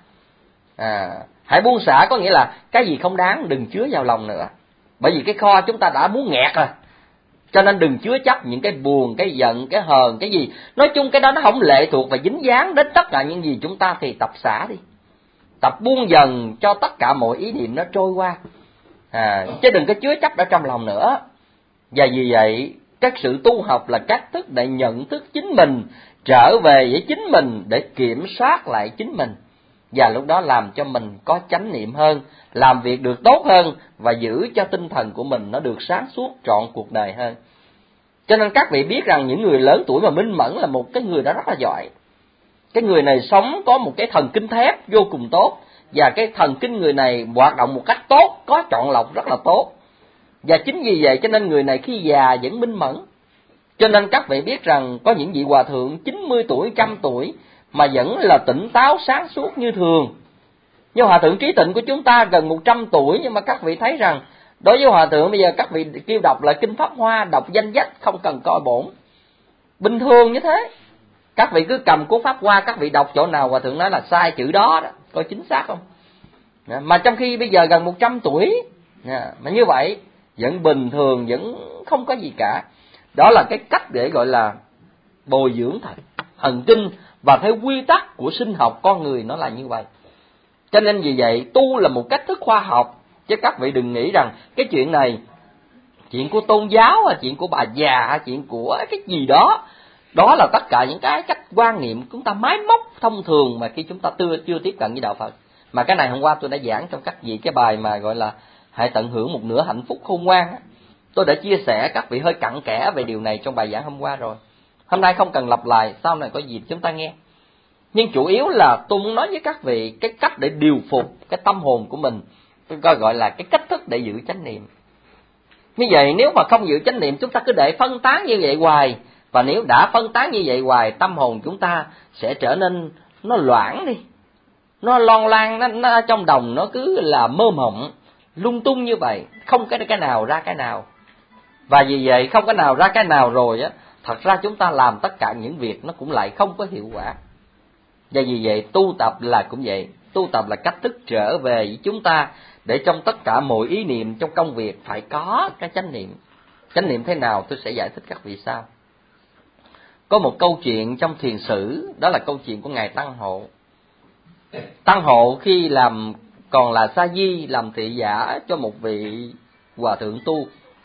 À, hãy buông xả có nghĩa là cái gì không đáng đừng chứa vào lòng nữa. Bởi vì cái kho chúng ta đã muốn nghẹt rồi. Cho nên đừng chứa chấp những cái buồn, cái giận, cái hờn, cái gì. Nói chung cái đó nó không lệ thuộc và dính dáng đến tất cả những gì chúng ta, thì tập xả đi. Tập buông dần cho tất cả mọi ý niệm nó trôi qua. À, chứ đừng có chứa chấp ở trong lòng nữa. Và vì vậy các sự tu học là cách thức để nhận thức chính mình, trở về với chính mình để kiểm soát lại chính mình. Và lúc đó làm cho mình có chánh niệm hơn, làm việc được tốt hơn và giữ cho tinh thần của mình nó được sáng suốt trọn cuộc đời hơn. Cho nên các vị biết rằng những người lớn tuổi mà minh mẫn là một cái người đó rất là giỏi. Cái người này sống có một cái thần kinh thép vô cùng tốt, và cái thần kinh người này hoạt động một cách tốt, có chọn lọc rất là tốt. Và chính vì vậy cho nên người này khi già vẫn minh mẫn. Cho nên các vị biết rằng có những vị hòa thượng chín mươi tuổi, trăm tuổi mà vẫn là tỉnh táo sáng suốt như thường. Nhưng hòa thượng Trí Tịnh của chúng ta gần một trăm tuổi, nhưng mà các vị thấy rằng đối với hòa thượng bây giờ các vị kêu đọc là kinh Pháp Hoa, đọc danh sách không cần coi bổn. Bình thường như thế. Các vị cứ cầm cuốn Pháp Hoa, các vị đọc chỗ nào hòa thượng nói là sai chữ đó, đó coi chính xác không. Mà trong khi bây giờ gần một trăm tuổi mà như vậy vẫn bình thường, vẫn không có gì cả. Đó là cái cách để gọi là bồi dưỡng thần, thần kinh và theo quy tắc của sinh học con người nó là như vậy. Cho nên vì vậy tu là một cách thức khoa học, chứ các vị đừng nghĩ rằng cái chuyện này chuyện của tôn giáo hay chuyện của bà già hay chuyện của cái gì đó. Đó là tất cả những cái cách quan niệm chúng ta máy móc thông thường mà khi chúng ta chưa, chưa tiếp cận với đạo Phật. Mà cái này hôm qua tôi đã giảng trong các vị cái bài mà gọi là hãy tận hưởng một nửa hạnh phúc khôn ngoan. Tôi đã chia sẻ các vị hơi cặn kẽ về điều này trong bài giảng hôm qua rồi. Hôm nay không cần lặp lại, sau này có dịp chúng ta nghe. Nhưng chủ yếu là tôi muốn nói với các vị cái cách để điều phục cái tâm hồn của mình. Tôi coi gọi là cái cách thức để giữ chánh niệm. Như vậy nếu mà không giữ chánh niệm chúng ta cứ để phân tán như vậy hoài. Và nếu đã phân tán như vậy hoài, tâm hồn chúng ta sẽ trở nên nó loãng đi. Nó lon lan, nó, nó trong đồng nó cứ là mơ mộng, lung tung như vậy, không cái cái nào ra cái nào. Và vì vậy không cái nào ra cái nào rồi á, thật ra chúng ta làm tất cả những việc nó cũng lại không có hiệu quả. Và vì vậy tu tập là cũng vậy, tu tập là cách thức trở về với chúng ta để trong tất cả mọi ý niệm trong công việc phải có cái chánh niệm. Chánh niệm thế nào tôi sẽ giải thích các vị sau. Có một câu chuyện trong thiền sử, đó là câu chuyện của Ngài Tăng Hộ. Tăng Hộ khi làm còn là sa di, làm thị giả cho một vị hòa thượng tu.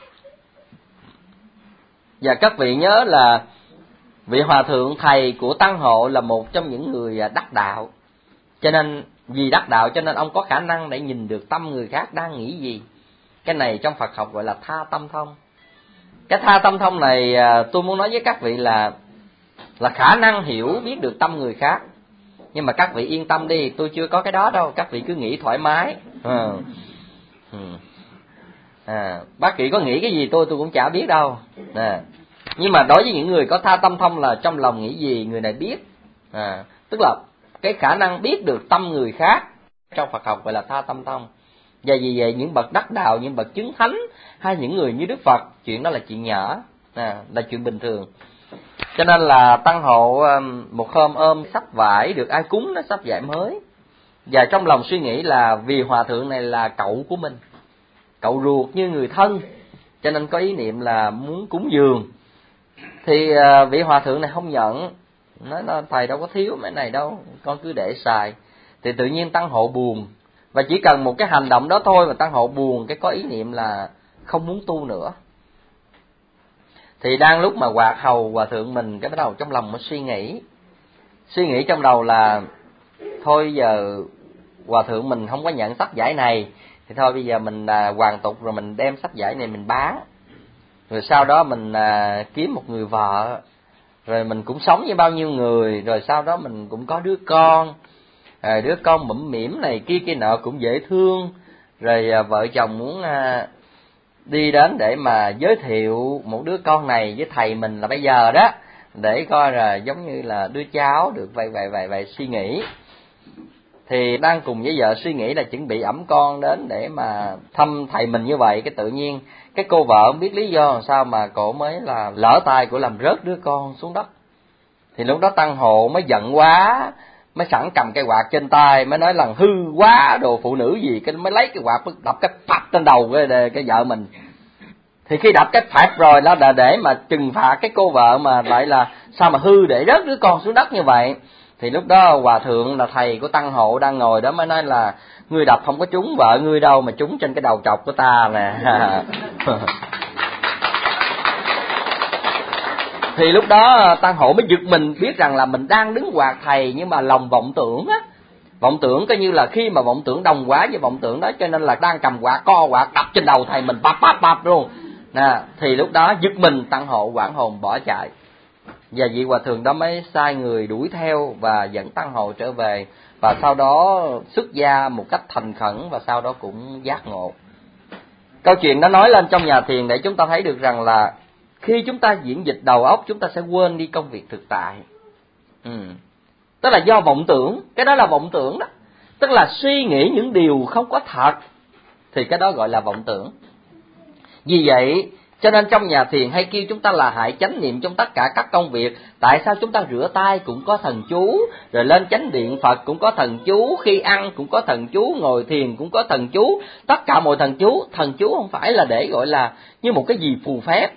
Và các vị nhớ là vị hòa thượng thầy của Tăng Hộ là một trong những người đắc đạo. Cho nên vì đắc đạo cho nên ông có khả năng để nhìn được tâm người khác đang nghĩ gì. Cái này trong Phật học gọi là tha tâm thông. Cái tha tâm thông này tôi muốn nói với các vị là là khả năng hiểu biết được tâm người khác. Nhưng mà các vị yên tâm đi, tôi chưa có cái đó đâu, các vị cứ nghĩ thoải mái. À. Ừ. À, bác Kỵ có nghĩ cái gì tôi tôi cũng chả biết đâu. À, nhưng mà đối với những người có tha tâm thông là trong lòng nghĩ gì người này biết. À, tức là cái khả năng biết được tâm người khác trong Phật học gọi là tha tâm thông. Và vì vậy những bậc đắc đạo, những bậc chứng thánh hay những người như Đức Phật, chuyện đó là chuyện nhỏ, à, là chuyện bình thường. Cho nên là tăng hộ một hôm ôm sắp vải được ai cúng nó sắp vải mới, và trong lòng suy nghĩ là vì hòa thượng này là cậu của mình, cậu ruột như người thân, cho nên có ý niệm là muốn cúng dường. Thì vị hòa thượng này không nhận, nói là thầy đâu có thiếu mấy này đâu, con cứ để xài. Thì tự nhiên tăng hộ buồn, và chỉ cần một cái hành động đó thôi mà tăng hộ buồn, cái có ý niệm là không muốn tu nữa. Thì đang lúc mà quạt hầu hòa thượng mình, cái bắt đầu trong lòng mới suy nghĩ, suy nghĩ trong đầu là thôi giờ hòa thượng mình không có nhận sách giải này, thì thôi bây giờ mình à, hoàn tục rồi mình đem sách giải này mình bán, rồi sau đó mình à, kiếm một người vợ, rồi mình cũng sống với bao nhiêu người, rồi sau đó mình cũng có đứa con, rồi đứa con mũm mĩm này kia kia nọ cũng dễ thương, rồi à, vợ chồng muốn à, đi đến để mà giới thiệu một đứa con này với thầy mình là bây giờ đó, để coi là giống như là đứa cháu được vậy vậy vậy vậy suy nghĩ. Thì đang cùng với vợ suy nghĩ là chuẩn bị ẵm con đến để mà thăm thầy mình như vậy, cái tự nhiên cái cô vợ không biết lý do làm sao mà cổ mới là lỡ tay cổ làm rớt đứa con xuống đất. Thì lúc đó tăng hộ mới giận quá, mới sẵn cầm cây quạt trên tay, mới nói là hư quá đồ phụ nữ gì, cái mới lấy cái quạt đập cái phạt trên đầu cái, cái vợ mình. Thì khi đập cái phạt rồi đó là để mà trừng phạt cái cô vợ mà lại là sao mà hư để rớt đứa con xuống đất như vậy. Thì lúc đó hòa thượng là thầy của tăng hộ đang ngồi đó mới nói là ngươi đập không có trúng vợ ngươi đâu mà trúng trên cái đầu trọc của ta nè. Thì lúc đó tăng hộ mới giật mình, biết rằng là mình đang đứng quạt thầy nhưng mà lòng vọng tưởng á. Vọng tưởng coi như là khi mà vọng tưởng đồng quá với vọng tưởng đó, cho nên là đang cầm quạt co quạt đập trên đầu thầy mình bập bập bập luôn. Nè, thì lúc đó giật mình tăng hộ quảng hồn bỏ chạy. Và vị hòa thượng đó mới sai người đuổi theo và dẫn tăng hộ trở về, và sau đó xuất gia một cách thành khẩn, và sau đó cũng giác ngộ. Câu chuyện đó nói lên trong nhà thiền để chúng ta thấy được rằng là khi chúng ta diễn dịch đầu óc, chúng ta sẽ quên đi công việc thực tại. Ừ. Tức là do vọng tưởng, cái đó là vọng tưởng đó. Tức là suy nghĩ những điều không có thật, thì cái đó gọi là vọng tưởng. Vì vậy, cho nên trong nhà thiền hay kêu chúng ta là hãy chánh niệm trong tất cả các công việc. Tại sao chúng ta rửa tay cũng có thần chú, rồi lên chánh điện Phật cũng có thần chú, khi ăn cũng có thần chú, ngồi thiền cũng có thần chú, tất cả mọi thần chú. Thần chú không phải là để gọi là như một cái gì phù phép,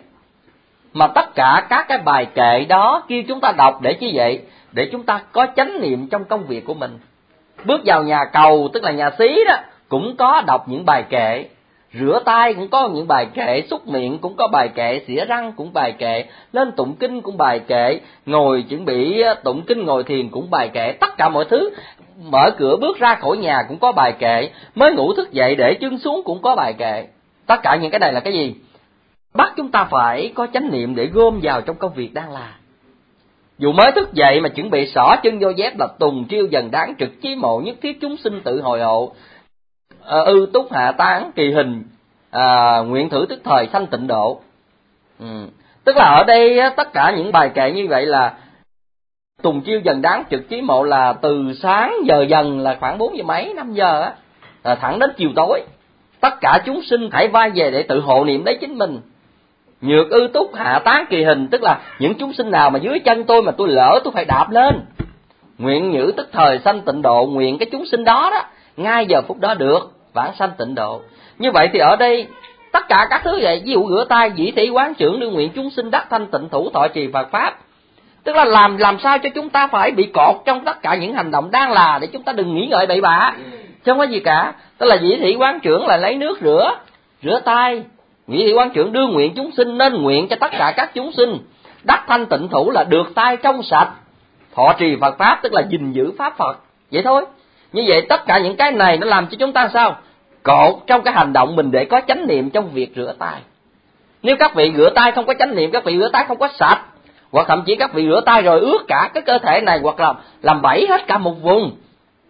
mà tất cả các cái bài kệ đó kêu chúng ta đọc để chi vậy? Để chúng ta có chánh niệm trong công việc của mình. Bước vào nhà cầu, tức là nhà xí đó, cũng có đọc những bài kệ. Rửa tay cũng có những bài kệ, xúc miệng cũng có bài kệ, xỉa răng cũng bài kệ, lên tụng kinh cũng bài kệ, ngồi chuẩn bị tụng kinh ngồi thiền cũng bài kệ, tất cả mọi thứ. Mở cửa bước ra khỏi nhà cũng có bài kệ, mới ngủ thức dậy để chân xuống cũng có bài kệ. Tất cả những cái này là cái gì? Bắt chúng ta phải có chánh niệm để gom vào trong công việc đang làm. Dù mới thức dậy mà chuẩn bị xỏ chân vô dép là tùng triêu dần đáng trực chí mộ, nhất thiết chúng sinh tự hồi hộ, à, ư túc hạ tán kỳ hình, à, nguyện thử tức thời sanh tịnh độ. Ừ. Tức là ở đây tất cả những bài kệ như vậy là tùng chiêu dần đáng trực chí mộ, là từ sáng giờ dần là khoảng bốn giờ mấy năm giờ á, à, thẳng đến chiều tối. Tất cả chúng sinh hãy vai về để tự hộ niệm lấy chính mình. Nhược ư túc hạ tán kỳ hình, tức là những chúng sinh nào mà dưới chân tôi mà tôi lỡ tôi phải đạp lên. Nguyện nhữ tức thời sanh tịnh độ, nguyện cái chúng sinh đó đó ngay giờ phút đó được vãng sanh tịnh độ. Như vậy thì ở đây tất cả các thứ vậy, ví dụ rửa tay, dĩ thị quán trưởng đương nguyện chúng sinh đắc thanh tịnh thủ thọ trì Phật pháp. Tức là làm làm sao cho chúng ta phải bị cột trong tất cả những hành động đang là, để chúng ta đừng nghĩ ngợi bậy bạ, chứ không có gì cả. Tức là dĩ thị quán trưởng là lấy nước rửa, rửa tay. Dĩ thị quán trưởng đương nguyện chúng sinh, nên nguyện cho tất cả các chúng sinh đắc thanh tịnh thủ là được tay trong sạch, thọ trì Phật pháp, tức là gìn giữ pháp Phật. Vậy thôi. Như vậy tất cả những cái này nó làm cho chúng ta sao? Cột trong cái hành động mình để có chánh niệm trong việc rửa tay. Nếu các vị rửa tay không có chánh niệm, các vị rửa tay không có sạch, hoặc thậm chí các vị rửa tay rồi ướt cả cái cơ thể này, hoặc là làm bẫy hết cả một vùng,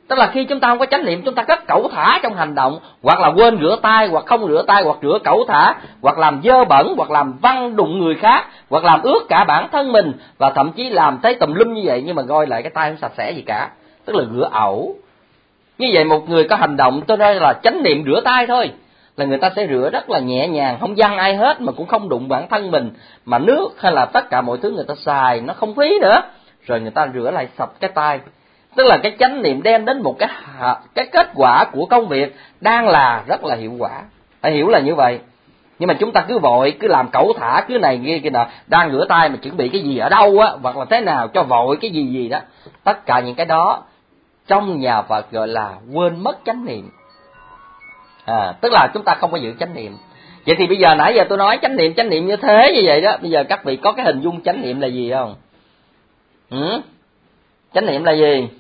Tức là khi chúng ta không có chánh niệm, chúng ta rất cẩu thả trong hành động, hoặc là quên rửa tay, hoặc không rửa tay, hoặc rửa cẩu thả, hoặc làm dơ bẩn, hoặc làm văng đụng người khác, hoặc làm ướt cả bản thân mình, và thậm chí làm thấy tùm lum như vậy nhưng mà coi lại cái tay không sạch sẽ gì cả, tức là rửa ẩu. Như vậy một người có hành động tôi nói là chánh niệm rửa tay thôi, là người ta sẽ rửa rất là nhẹ nhàng, không văng ai hết mà cũng không đụng bản thân mình, mà nước hay là tất cả mọi thứ người ta xài nó không phí nữa, rồi người ta rửa lại sạch cái tay. Tức là cái chánh niệm đem đến một cái cái kết quả của công việc đang là rất là hiệu quả. Phải hiểu là như vậy. Nhưng mà chúng ta cứ vội, cứ làm cẩu thả, cứ này kia kia nọ, đang rửa tay mà chuẩn bị cái gì ở đâu á, hoặc là thế nào cho vội cái gì gì đó. Tất cả những cái đó trong nhà Phật gọi là quên mất chánh niệm. À, tức là chúng ta không có giữ chánh niệm. Vậy thì bây giờ nãy giờ tôi nói chánh niệm chánh niệm như thế như vậy đó, bây giờ các vị có cái hình dung chánh niệm là gì không? Ừ? Chánh niệm là gì?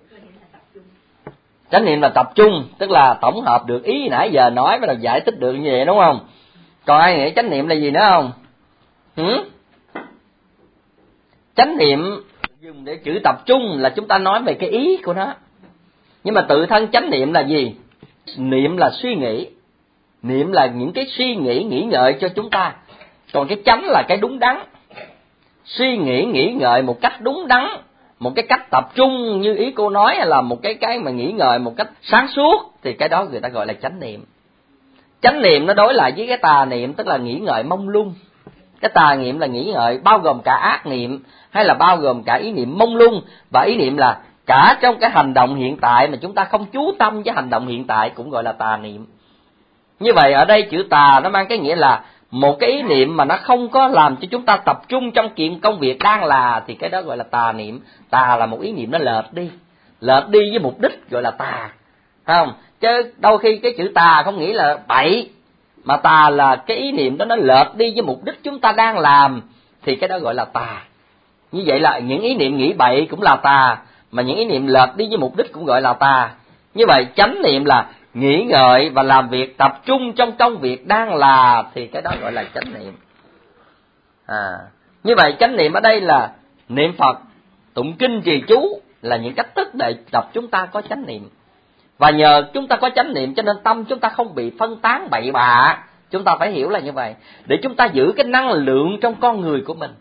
Chánh niệm là tập trung, tức là tổng hợp được ý nãy giờ nói và giải thích được như vậy, đúng không? Còn ai nghĩ chánh niệm là gì nữa không? Ừ? Chánh niệm dùng để chữ tập trung là chúng ta nói về cái ý của nó. Nhưng mà tự thân chánh niệm là gì? Niệm là suy nghĩ. Niệm là những cái suy nghĩ, nghĩ ngợi cho chúng ta. Còn cái chánh là cái đúng đắn. Suy nghĩ, nghĩ ngợi một cách đúng đắn, một cái cách tập trung như ý cô nói, là một cái cái mà nghĩ ngợi một cách sáng suốt, thì cái đó người ta gọi là chánh niệm. Chánh niệm nó đối lại với cái tà niệm, tức là nghĩ ngợi mông lung. Cái tà niệm là nghĩ ngợi bao gồm cả ác niệm, hay là bao gồm cả ý niệm mông lung, và ý niệm là cả trong cái hành động hiện tại mà chúng ta không chú tâm với hành động hiện tại cũng gọi là tà niệm. Như vậy ở đây chữ tà nó mang cái nghĩa là một cái ý niệm mà nó không có làm cho chúng ta tập trung trong kiện công việc đang là, thì cái đó gọi là tà niệm. Tà là một ý niệm nó lệch đi, lệch đi với mục đích gọi là tà, không? Chứ đôi khi cái chữ tà không nghĩ là bậy, mà tà là cái ý niệm đó nó lệch đi với mục đích chúng ta đang làm, thì cái đó gọi là tà. Như vậy là những ý niệm nghĩ bậy cũng là tà, mà những ý niệm lệch đi với mục đích cũng gọi là tà. Như vậy chánh niệm là nghĩ ngợi và làm việc tập trung trong công việc đang là, thì cái đó gọi là chánh niệm. À, như vậy chánh niệm ở đây là niệm Phật, tụng kinh trì chú là những cách thức để tập chúng ta có chánh niệm. Và nhờ chúng ta có chánh niệm cho nên tâm chúng ta không bị phân tán bậy bạ. Chúng ta phải hiểu là như vậy, để chúng ta giữ cái năng lượng trong con người của mình.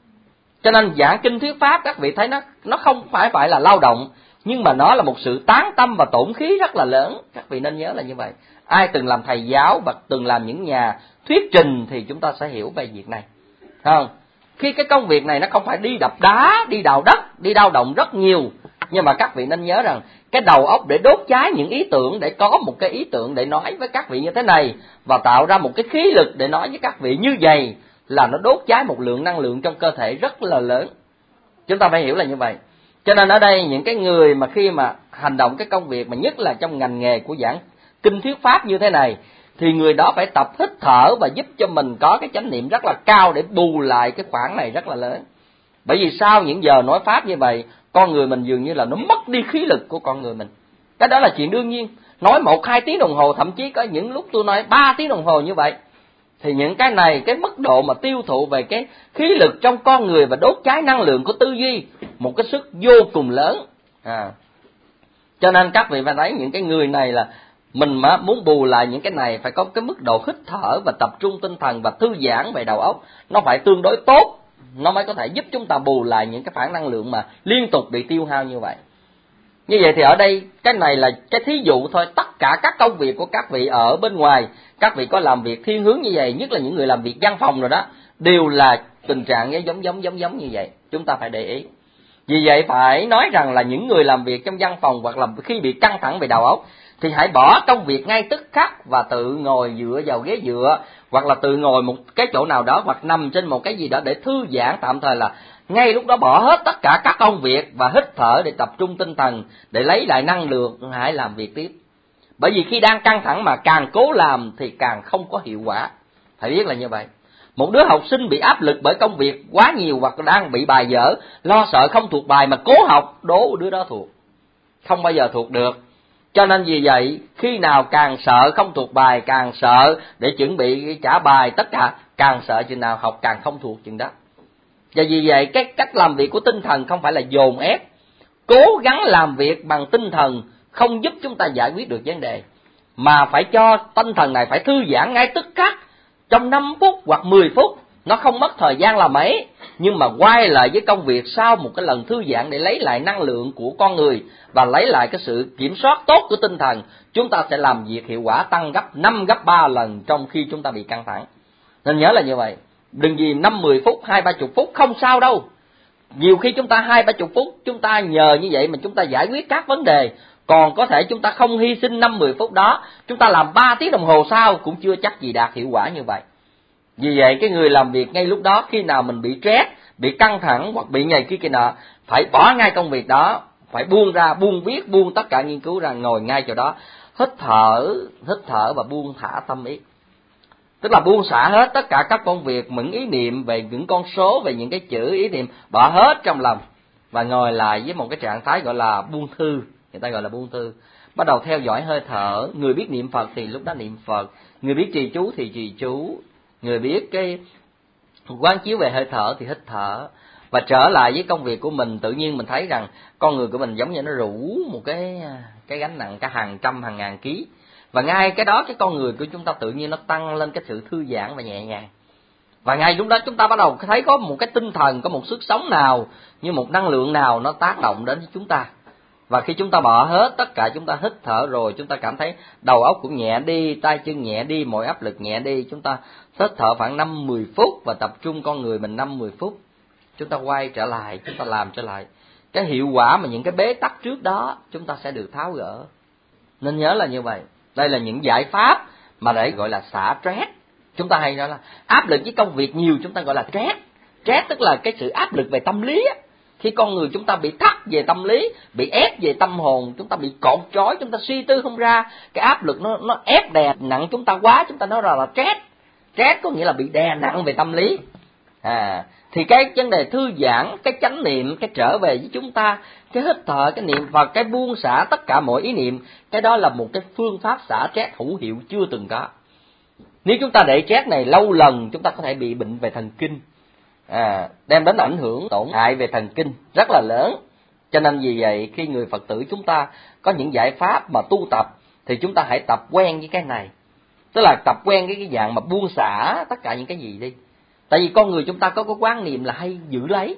Cho nên giảng kinh thuyết pháp các vị thấy nó nó không phải phải là lao động, nhưng mà nó là một sự tán tâm và tổn khí rất là lớn. Các vị nên nhớ là như vậy. Ai từng làm thầy giáo và từng làm những nhà thuyết trình thì chúng ta sẽ hiểu về việc này, không? Khi cái công việc này nó không phải đi đập đá, đi đào đất, đi đao động rất nhiều, nhưng mà các vị nên nhớ rằng cái đầu óc để đốt cháy những ý tưởng, để có một cái ý tưởng để nói với các vị như thế này, và tạo ra một cái khí lực để nói với các vị như vậy, là nó đốt cháy một lượng năng lượng trong cơ thể rất là lớn. Chúng ta phải hiểu là như vậy. Cho nên ở đây những cái người mà khi mà hành động cái công việc, mà nhất là trong ngành nghề của giảng kinh thuyết pháp như thế này, thì người đó phải tập hít thở và giúp cho mình có cái chánh niệm rất là cao để bù lại cái khoảng này rất là lớn. Bởi vì sau những giờ nói pháp như vậy, con người mình dường như là nó mất đi khí lực của con người mình. Cái đó là chuyện đương nhiên. Nói một hai tiếng đồng hồ, thậm chí có những lúc tôi nói ba tiếng đồng hồ như vậy, thì những cái này, cái mức độ mà tiêu thụ về cái khí lực trong con người và đốt cháy năng lượng của tư duy, một cái sức vô cùng lớn. À. Cho nên các vị phải thấy những cái người này là mình mà muốn bù lại những cái này phải có cái mức độ hít thở và tập trung tinh thần và thư giãn về đầu óc, nó phải tương đối tốt, nó mới có thể giúp chúng ta bù lại những cái phản năng lượng mà liên tục bị tiêu hao như vậy. Như vậy thì ở đây cái này là cái thí dụ thôi. Tất cả các công việc của các vị ở bên ngoài, các vị có làm việc thiên hướng như vậy, nhất là những người làm việc văn phòng rồi đó, đều là tình trạng giống giống giống giống như vậy. Chúng ta phải để ý. Vì vậy phải nói rằng là những người làm việc trong văn phòng hoặc là khi bị căng thẳng về đầu óc thì hãy bỏ công việc ngay tức khắc và tự ngồi dựa vào ghế dựa, hoặc là tự ngồi một cái chỗ nào đó, hoặc nằm trên một cái gì đó để thư giãn tạm thời, là ngay lúc đó bỏ hết tất cả các công việc và hít thở để tập trung tinh thần, để lấy lại năng lượng, hãy làm việc tiếp. Bởi vì khi đang căng thẳng mà càng cố làm thì càng không có hiệu quả. Phải biết là như vậy. Một đứa học sinh bị áp lực bởi công việc quá nhiều hoặc đang bị bài dở, lo sợ không thuộc bài mà cố học, đố đứa đó thuộc. Không bao giờ thuộc được. Cho nên vì vậy, khi nào càng sợ không thuộc bài, càng sợ để chuẩn bị trả bài, tất cả càng sợ chừng nào học càng không thuộc chừng đó. Và vì vậy, cái cách làm việc của tinh thần không phải là dồn ép, cố gắng làm việc bằng tinh thần không giúp chúng ta giải quyết được vấn đề, mà phải cho tinh thần này phải thư giãn ngay tức khắc trong năm phút hoặc mười phút. Nó không mất thời gian là mấy, nhưng mà quay lại với công việc sau một cái lần thư giãn để lấy lại năng lượng của con người và lấy lại cái sự kiểm soát tốt của tinh thần, chúng ta sẽ làm việc hiệu quả tăng gấp năm, gấp ba lần trong khi chúng ta bị căng thẳng. Nên nhớ là như vậy. Đừng gì năm mười phút, hai ba chục phút không sao đâu. Nhiều khi chúng ta hai ba chục phút chúng ta nhờ như vậy mà chúng ta giải quyết các vấn đề. Còn có thể chúng ta không hy sinh năm mười phút đó, chúng ta làm ba tiếng đồng hồ sau cũng chưa chắc gì đạt hiệu quả như vậy. Vì vậy cái người làm việc ngay lúc đó, khi nào mình bị stress, bị căng thẳng hoặc bị này kia kia nọ, phải bỏ ngay công việc đó, phải buông ra, buông viết, buông tất cả nghiên cứu ra, ngồi ngay chỗ đó, hít thở, hít thở và buông thả tâm ý. Tức là buông xả hết tất cả các công việc, những ý niệm về những con số, về những cái chữ ý niệm, bỏ hết trong lòng và ngồi lại với một cái trạng thái gọi là buông thư, người ta gọi là buông thư. Bắt đầu theo dõi hơi thở, người biết niệm Phật thì lúc đó niệm Phật, người biết trì chú thì trì chú, người biết cái quán chiếu về hơi thở thì hít thở, và trở lại với công việc của mình. Tự nhiên mình thấy rằng con người của mình giống như nó rủ một cái cái gánh nặng cả hàng trăm hàng ngàn ký, và ngay cái đó cái con người của chúng ta tự nhiên nó tăng lên cái sự thư giãn và nhẹ nhàng. Và ngay lúc đó chúng ta bắt đầu thấy có một cái tinh thần, có một sức sống nào, như một năng lượng nào nó tác động đến với chúng ta. Và khi chúng ta bỏ hết tất cả, chúng ta hít thở rồi, chúng ta cảm thấy đầu óc cũng nhẹ đi, tay chân nhẹ đi, mọi áp lực nhẹ đi. Chúng ta hít thở khoảng năm mười phút và tập trung con người mình năm mười phút. Chúng ta quay trở lại, chúng ta làm trở lại. Cái hiệu quả mà những cái bế tắc trước đó chúng ta sẽ được tháo gỡ. Nên nhớ là như vậy. Đây là những giải pháp mà để gọi là xả stress. Chúng ta hay nói là áp lực với công việc nhiều, chúng ta gọi là stress. Stress tức là cái sự áp lực về tâm lý á. Khi con người chúng ta bị thắt về tâm lý, bị ép về tâm hồn, chúng ta bị cột trói, chúng ta suy tư không ra, cái áp lực nó nó ép đè nặng chúng ta quá, chúng ta nói là stress. Stress có nghĩa là bị đè nặng về tâm lý. À, thì cái vấn đề thư giãn, cái chánh niệm, cái trở về với chúng ta, cái hít thở, cái niệm Phật, cái buông xả tất cả mọi ý niệm, cái đó là một cái phương pháp xả stress hữu hiệu chưa từng có. Nếu chúng ta để stress này lâu lần, chúng ta có thể bị bệnh về thần kinh, à, đem đến ảnh hưởng tổn hại về thần kinh rất là lớn. Cho nên vì vậy khi người Phật tử chúng ta có những giải pháp mà tu tập thì chúng ta hãy tập quen với cái này. Tức là tập quen với cái dạng mà buông xả tất cả những cái gì đi. Tại vì con người chúng ta có cái quán niệm là hay giữ lấy.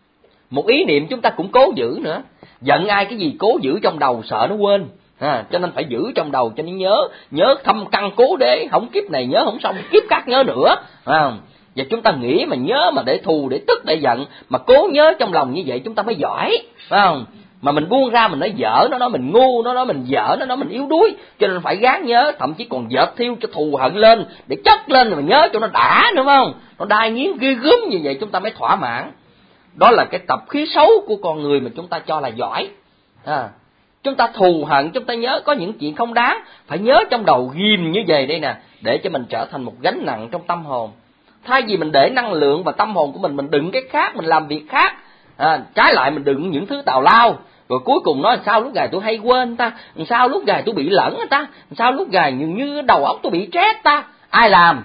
Một ý niệm chúng ta cũng cố giữ nữa. Giận ai cái gì cố giữ trong đầu sợ nó quên. À, cho nên phải giữ trong đầu cho nó nhớ. Nhớ thâm căn cố đế. Không kiếp này nhớ không xong, kiếp khác nhớ nữa. À, và chúng ta nghĩ mà nhớ mà để thù, để tức, để giận, mà cố nhớ trong lòng như vậy chúng ta mới giỏi. Phải không? Mà mình buông ra mình nói dở, nó nói mình ngu, nó nói mình dở, nó nói mình yếu đuối. Cho nên phải gán nhớ, thậm chí còn dợt thiêu cho thù hận lên, để chất lên mà nhớ cho nó đã, đúng không? Nó đai nghiến ghê gớm như vậy chúng ta mới thỏa mãn. Đó là cái tập khí xấu của con người mà chúng ta cho là giỏi. À, chúng ta thù hận, chúng ta nhớ có những chuyện không đáng, phải nhớ trong đầu ghim như vậy đây nè, để cho mình trở thành một gánh nặng trong tâm hồn. Thay vì mình để năng lượng và tâm hồn của mình, mình đựng cái khác, mình làm việc khác. À, trái lại mình đựng những thứ tào lao, rồi cuối cùng nói sao lúc gài tôi hay quên ta, sao lúc gài tôi bị lẫn ta, sao lúc gài như, như đầu óc tôi bị stress ta. Ai làm?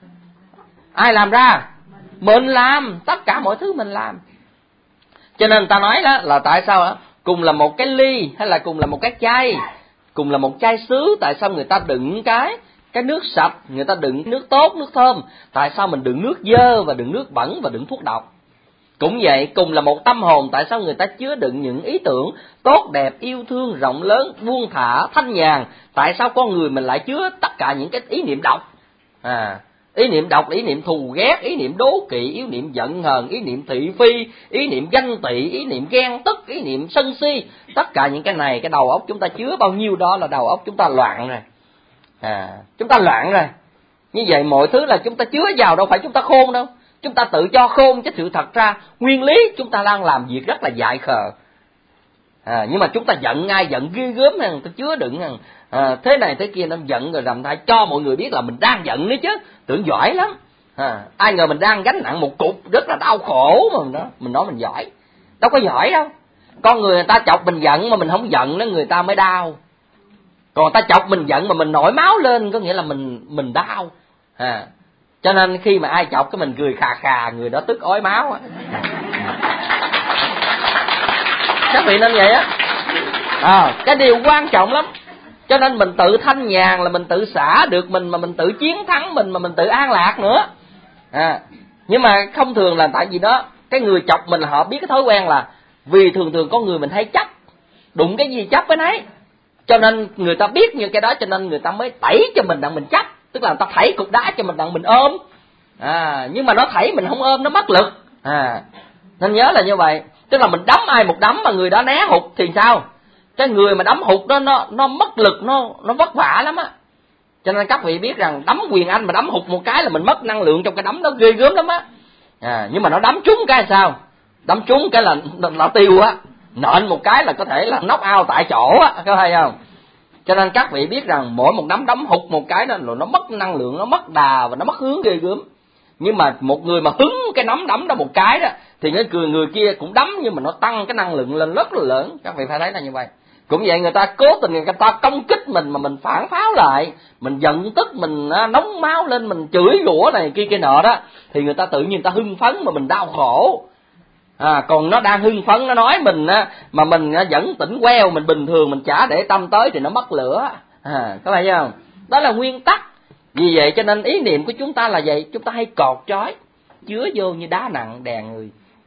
Ai làm ra? Mình làm, tất cả mọi thứ mình làm. Cho nên ta nói đó là tại sao đó, cùng là một cái ly hay là cùng là một cái chai, cùng là một chai sứ, tại sao người ta đựng cái cái nước sạch, người ta đựng nước tốt, nước thơm, tại sao mình đựng nước dơ và đựng nước bẩn và đựng thuốc độc? Cũng vậy, cùng là một tâm hồn, tại sao người ta chứa đựng những ý tưởng tốt đẹp, yêu thương, rộng lớn, buông thả, thanh nhàn, tại sao con người mình lại chứa tất cả những cái ý niệm độc? À, ý niệm độc, ý niệm thù ghét, ý niệm đố kỵ, ý niệm giận hờn, ý niệm thị phi, ý niệm ganh tị, ý niệm ghen tức, ý niệm sân si. Tất cả những cái này, cái đầu óc chúng ta chứa bao nhiêu đó là đầu óc chúng ta loạn rồi. À, chúng ta loạn rồi. Như vậy mọi thứ là chúng ta chứa vào, đâu phải chúng ta khôn đâu. Chúng ta tự cho khôn, chứ sự thật ra nguyên lý chúng ta đang làm việc rất là dại khờ. À, nhưng mà chúng ta giận ai, giận ghê gớm, người ta chứa đựng à, thế này thế kia, nó giận rồi làm thay cho mọi người biết là mình đang giận nữa chứ, tưởng giỏi lắm. À, ai ngờ mình đang gánh nặng một cục rất là đau khổ mà mình nói, mình nói mình giỏi, đâu có giỏi đâu. Con người người ta chọc mình giận mà mình không giận đó, người ta mới đau. Còn người ta chọc mình giận mà mình nổi máu lên, có nghĩa là mình mình đau. À, cho nên khi mà ai chọc cái mình cười khà khà, người đó tức ói máu á. Các vị nên vậy á. À, cái điều quan trọng lắm. Cho nên mình tự thanh nhàn là mình tự xả được mình, mà mình tự chiến thắng mình, mà mình tự an lạc nữa. À, nhưng mà không thường là tại vì đó, cái người chọc mình là họ biết cái thói quen là vì thường thường có người mình hay chấp, đụng cái gì chấp cái nấy. Cho nên người ta biết như cái đó, cho nên người ta mới đẩy cho mình đặng mình chấp. Tức là người ta thảy cục đá cho mình đặng mình ôm. À, nhưng mà nó thảy mình không ôm, nó mất lực. À, nên nhớ là như vậy. Tức là mình đấm ai một đấm mà người đó né hụt thì sao? Cái người mà đấm hụt đó nó nó mất lực, nó nó vất vả lắm á. Cho nên các vị biết rằng đấm quyền Anh mà đấm hụt một cái là mình mất năng lượng trong cái đấm đó, ghê gớm lắm á. À, nhưng mà nó đấm trúng cái là sao? Đấm trúng cái là là tiêu á. Nện một cái là có thể là knock out tại chỗ á, có thấy không? Cho nên các vị biết rằng mỗi một đấm đấm hụt một cái đó là nó mất năng lượng, nó mất đà và nó mất hướng ghê gớm. Nhưng mà một người mà hứng cái nắm đấm đó một cái đó thì cái người người kia cũng đấm, nhưng mà nó tăng cái năng lượng lên rất là lớn. Các vị phải thấy là như vậy. Cũng vậy, người ta cố tình người ta công kích mình mà mình phản pháo lại, mình giận tức, mình nóng máu lên, mình chửi rủa này kia kia nọ đó, thì người ta tự nhiên người ta hưng phấn mà mình đau khổ. À, còn nó đang hưng phấn nó nói mình á, mà mình vẫn tỉnh queo, mình bình thường mình chả để tâm tới thì nó mất lửa. À, có phải không? Đó là nguyên tắc. Vì vậy cho nên ý niệm của chúng ta là vậy, chúng ta hay cột trói, chứa vô như đá nặng đè người.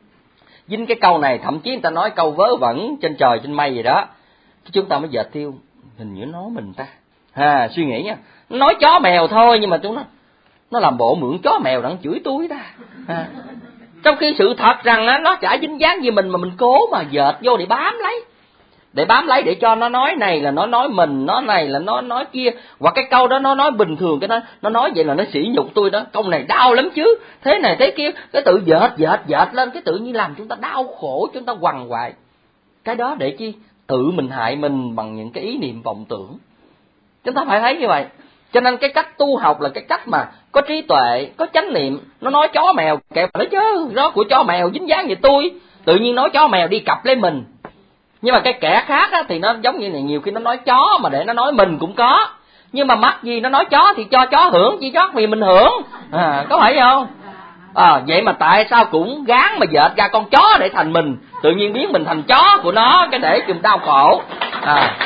Dính cái câu này, thậm chí người ta nói câu vớ vẩn trên trời trên mây gì đó, chúng ta mới dệt tiêu, hình như nói mình ta. À, suy nghĩ nha, nói chó mèo thôi nhưng mà chúng nó nó làm bộ mượn chó mèo đặng chửi túi ta. À, trong khi sự thật rằng á, nó chả dính dáng gì mình mà mình cố mà dệt vô để bám lấy. Để bám lấy để cho nó nói này là nó nói mình, nó này là nó nói kia, hoặc cái câu đó nó nói bình thường, cái đó nó nói vậy là nó sỉ nhục tôi đó, câu này đau lắm chứ, thế này thế kia, cái tự dệt dệt dệt lên, cái tự nhiên làm chúng ta đau khổ, chúng ta quằn quại. Cái đó để chi? Tự mình hại mình bằng những cái ý niệm vọng tưởng. Chúng ta phải thấy như vậy. Cho nên cái cách tu học là cái cách mà có trí tuệ, có chánh niệm. Nó nói chó mèo kẹp nó chứ, đó của chó mèo dính dáng gì tôi, tự nhiên nói chó mèo đi cặp lấy mình. Nhưng mà cái kẻ khác á, thì nó giống như này, nhiều khi nó nói chó mà để nó nói mình cũng có. Nhưng mà mắc gì nó nói chó thì cho chó hưởng, chi chó vì mình hưởng. À, có phải không? À, vậy mà tại sao cũng gán mà dệt ra con chó để thành mình, tự nhiên biến mình thành chó của nó, cái để chùm đau khổ. À,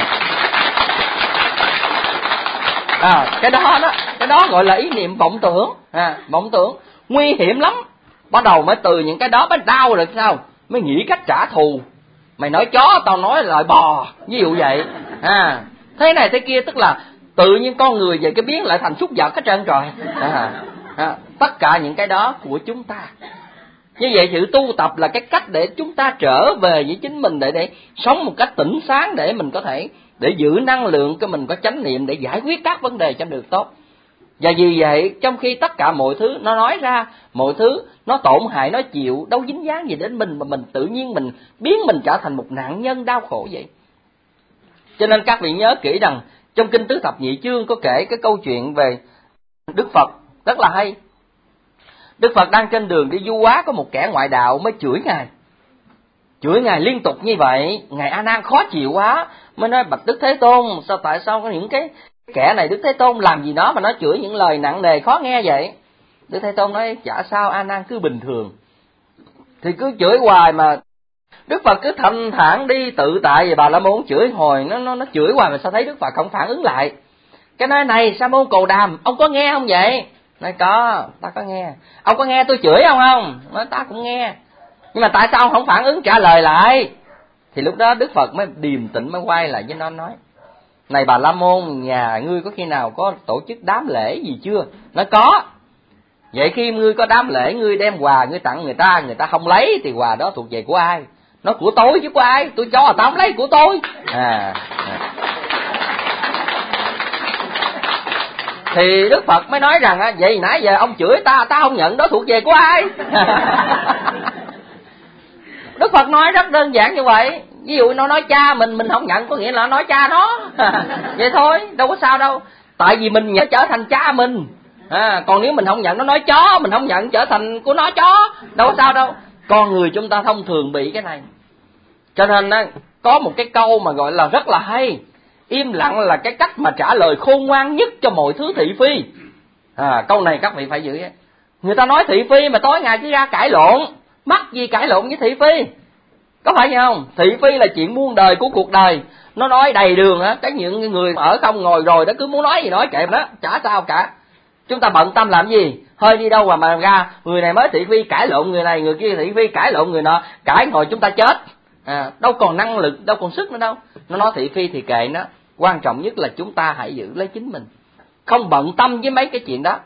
à, cái đó đó, cái đó gọi là ý niệm vọng tưởng. À, vọng tưởng nguy hiểm lắm. Bắt đầu mới từ những cái đó mới đau rồi sao? Mới nghĩ cách trả thù. Mày nói chó, tao nói lại bò, ví dụ vậy. À, thế này thế kia, tức là tự nhiên con người về cái biến lại thành súc vật hết trơn rồi. À, à, tất cả những cái đó của chúng ta. Như vậy sự tu tập là cái cách để chúng ta trở về với chính mình, để để sống một cách tỉnh sáng, để mình có thể để giữ năng lượng cho mình có chánh niệm để giải quyết các vấn đề cho được tốt. Và vì vậy trong khi tất cả mọi thứ nó nói ra, mọi thứ nó tổn hại, nó chịu, đâu dính dáng gì đến mình, mà mình tự nhiên mình biến mình trở thành một nạn nhân đau khổ vậy. Cho nên các vị nhớ kỹ rằng trong Kinh Tứ Thập Nhị Chương có kể cái câu chuyện về Đức Phật rất là hay. Đức Phật đang trên đường đi du hóa, có một kẻ ngoại đạo mới chửi Ngài. Chửi Ngài liên tục như vậy, Ngài A Nan khó chịu quá, mới nói bạch Đức Thế Tôn, sao tại sao có những cái kẻ này Đức Thế Tôn làm gì đó mà nó chửi những lời nặng nề khó nghe vậy? Đức Thế Tôn nói chả sao, A Nan cứ bình thường. Thì cứ chửi hoài mà Đức Phật cứ thanh thản đi tự tại, vậy bà La Môn chửi hồi, nó nó nó chửi hoài mà sao thấy Đức Phật không phản ứng lại. Cái nói này Sa Môn Cồ Đàm, ông có nghe không vậy? Nói có, ta có nghe. Ông có nghe tôi chửi ông không? Nói ta cũng nghe. Nhưng mà tại sao ông không phản ứng trả lời lại? Thì lúc đó Đức Phật mới điềm tĩnh, mới quay lại với nó nói: này bà La Môn, nhà ngươi có khi nào có tổ chức đám lễ gì chưa? Nó có. Vậy khi ngươi có đám lễ, ngươi đem quà ngươi tặng người ta, người ta không lấy thì quà đó thuộc về của ai? Nó của tôi chứ của ai? Tôi cho tao không lấy của tôi. À, à. Thì Đức Phật mới nói rằng vậy nãy giờ ông chửi ta, ta không nhận, đó thuộc về của ai? Đức Phật nói rất đơn giản như vậy. Ví dụ nó nói cha mình, mình không nhận có nghĩa là nó nói cha nó. Vậy thôi, đâu có sao đâu. Tại vì mình nhận trở thành cha mình. À, còn nếu mình không nhận nó nói chó, mình không nhận trở thành của nó chó, đâu có sao đâu. Con người chúng ta thông thường bị cái này. Cho nên có một cái câu mà gọi là rất là hay: im lặng là cái cách mà trả lời khôn ngoan nhất cho mọi thứ thị phi. À, câu này các vị phải giữ. Người ta nói thị phi mà tối ngày cứ ra cãi lộn, mắc gì cãi lộn với thị phi? Có phải không? Thị phi là chuyện muôn đời của cuộc đời. Nó nói đầy đường á, cái những người ở không ngồi rồi đó cứ muốn nói gì nói kệ đó, chả sao cả. Chúng ta bận tâm làm gì? Hơi đi đâu mà mà ra người này mới thị phi cãi lộn người này, người kia thị phi cãi lộn người nọ, cãi ngồi chúng ta chết. À, đâu còn năng lực, đâu còn sức nữa đâu. Nó nói thị phi thì kệ nó, quan trọng nhất là chúng ta hãy giữ lấy chính mình, không bận tâm với mấy cái chuyện đó.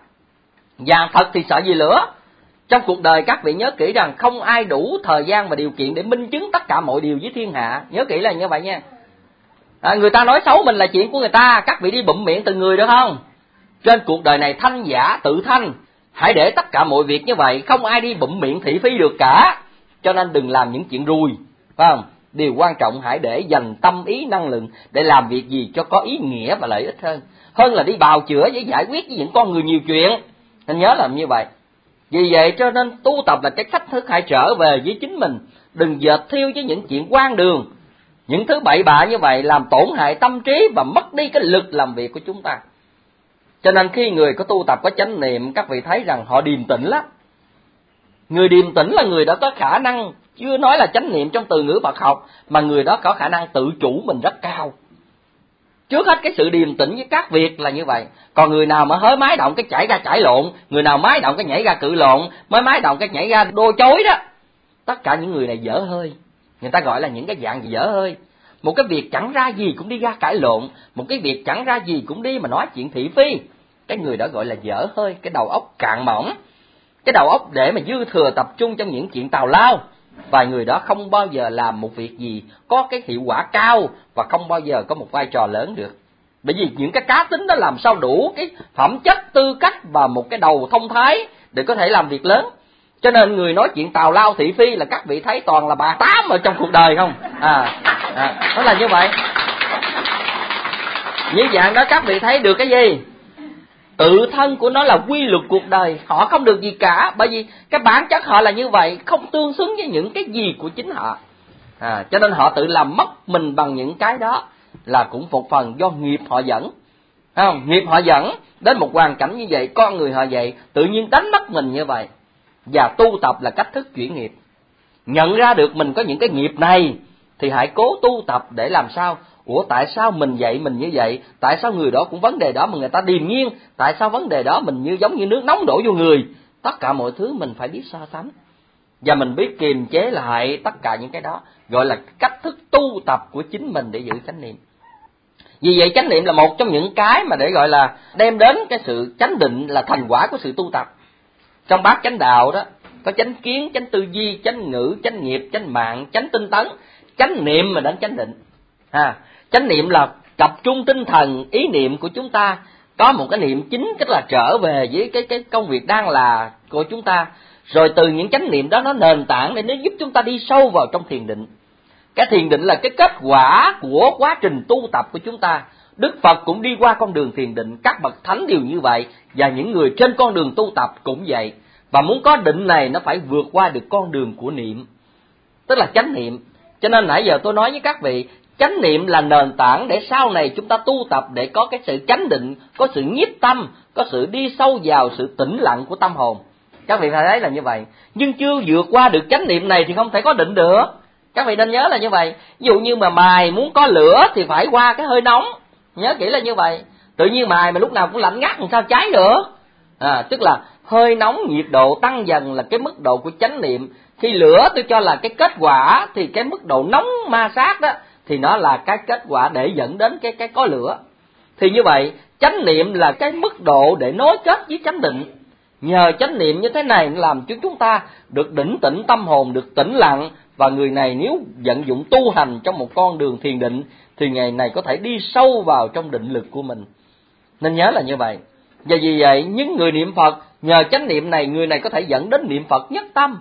Và thật thì sợ gì lửa. Trong cuộc đời các vị nhớ kỹ rằng không ai đủ thời gian và điều kiện để minh chứng tất cả mọi điều với thiên hạ. Nhớ kỹ là như vậy nha. À, người ta nói xấu mình là chuyện của người ta, các vị đi bụm miệng từng người được không? Trên cuộc đời này thanh giả tự thanh, hãy để tất cả mọi việc như vậy, không ai đi bụm miệng thị phi được cả. Cho nên đừng làm những chuyện rùi, phải không? Điều quan trọng hãy để dành tâm ý năng lượng để làm việc gì cho có ý nghĩa và lợi ích hơn, hơn là đi bào chữa với giải quyết với những con người nhiều chuyện. Nên nhớ làm như vậy. Vì vậy cho nên tu tập là cái cách thức hãy trở về với chính mình, đừng dệt thiêu với những chuyện quan đường. Những thứ bậy bạ như vậy làm tổn hại tâm trí và mất đi cái lực làm việc của chúng ta. Cho nên khi người có tu tập có chánh niệm, các vị thấy rằng họ điềm tĩnh lắm. Người điềm tĩnh là người đó có khả năng, chưa nói là chánh niệm trong từ ngữ Phật học, mà người đó có khả năng tự chủ mình rất cao. Trước hết cái sự điềm tĩnh với các việc là như vậy. Còn người nào mà hới mái động cái chảy ra chảy lộn, người nào mái động cái nhảy ra cự lộn, mới mái động cái nhảy ra đô chối đó, tất cả những người này dở hơi. Người ta gọi là những cái dạng dở hơi. Một cái việc chẳng ra gì cũng đi ra cãi lộn, một cái việc chẳng ra gì cũng đi mà nói chuyện thị phi. Cái người đó gọi là dở hơi, cái đầu óc cạn mỏng. Cái đầu óc để mà dư thừa tập trung trong những chuyện tào lao. Và người đó không bao giờ làm một việc gì có cái hiệu quả cao và không bao giờ có một vai trò lớn được. Bởi vì những cái cá tính đó làm sao đủ cái phẩm chất, tư cách và một cái đầu thông thái để có thể làm việc lớn. Cho nên người nói chuyện tào lao thị phi là các vị thấy toàn là bà tám ở trong cuộc đời không? À, à nó là như vậy. Như dạng đó các vị thấy được cái gì? Tự thân của nó là quy luật cuộc đời, họ không được gì cả, bởi vì cái bản chất họ là như vậy, không tương xứng với những cái gì của chính họ. À, cho nên họ tự làm mất mình bằng những cái đó, là cũng một phần do nghiệp họ dẫn. Không? Nghiệp họ dẫn đến một hoàn cảnh như vậy, con người họ vậy, tự nhiên đánh mất mình như vậy. Và tu tập là cách thức chuyển nghiệp. Nhận ra được mình có những cái nghiệp này thì hãy cố tu tập để làm sao. Ủa tại sao mình vậy mình như vậy? Tại sao người đó cũng vấn đề đó mà người ta điềm nhiên? Tại sao vấn đề đó mình như giống như nước nóng đổ vô người? Tất cả mọi thứ mình phải biết so sánh. Và mình biết kiềm chế lại tất cả những cái đó. Gọi là cách thức tu tập của chính mình để giữ chánh niệm. Vì vậy chánh niệm là một trong những cái mà để gọi là đem đến cái sự chánh định, là thành quả của sự tu tập. Trong bát chánh đạo đó có chánh kiến, chánh tư duy, chánh ngữ, chánh nghiệp, chánh mạng, chánh tinh tấn, chánh niệm mà đến chánh định. À, chánh niệm là tập trung tinh thần, ý niệm của chúng ta có một cái niệm chính, tức là trở về với cái cái công việc đang là của chúng ta. Rồi từ những chánh niệm đó nó nền tảng để nó giúp chúng ta đi sâu vào trong thiền định. Cái thiền định là cái kết quả của quá trình tu tập của chúng ta. Đức Phật cũng đi qua con đường thiền định, các bậc thánh đều như vậy, và những người trên con đường tu tập cũng vậy. Và muốn có định này nó phải vượt qua được con đường của niệm, tức là chánh niệm. Cho nên nãy giờ tôi nói với các vị, chánh niệm là nền tảng để sau này chúng ta tu tập để có cái sự chánh định, có sự nhiếp tâm, có sự đi sâu vào sự tĩnh lặng của tâm hồn. Các vị phải thấy là như vậy. Nhưng chưa vượt qua được chánh niệm này thì không thể có định được. Các vị nên nhớ là như vậy. Ví dụ như mà mài muốn có lửa thì phải qua cái hơi nóng. Nhớ kỹ là như vậy. Tự nhiên mài mà lúc nào cũng lạnh ngắt làm sao cháy được. À, tức là hơi nóng, nhiệt độ tăng dần là cái mức độ của chánh niệm. Khi lửa tôi cho là cái kết quả thì cái mức độ nóng ma sát đó thì nó là cái kết quả để dẫn đến cái cái có lửa. Thì như vậy, chánh niệm là cái mức độ để nối kết với chánh định. Nhờ chánh niệm như thế này làm cho chúng ta được đỉnh tĩnh tâm hồn, được tĩnh lặng. Và người này nếu vận dụng tu hành trong một con đường thiền định thì ngày này có thể đi sâu vào trong định lực của mình. Nên nhớ là như vậy. Và vì vậy những người niệm Phật, nhờ chánh niệm này, người này có thể dẫn đến niệm Phật nhất tâm.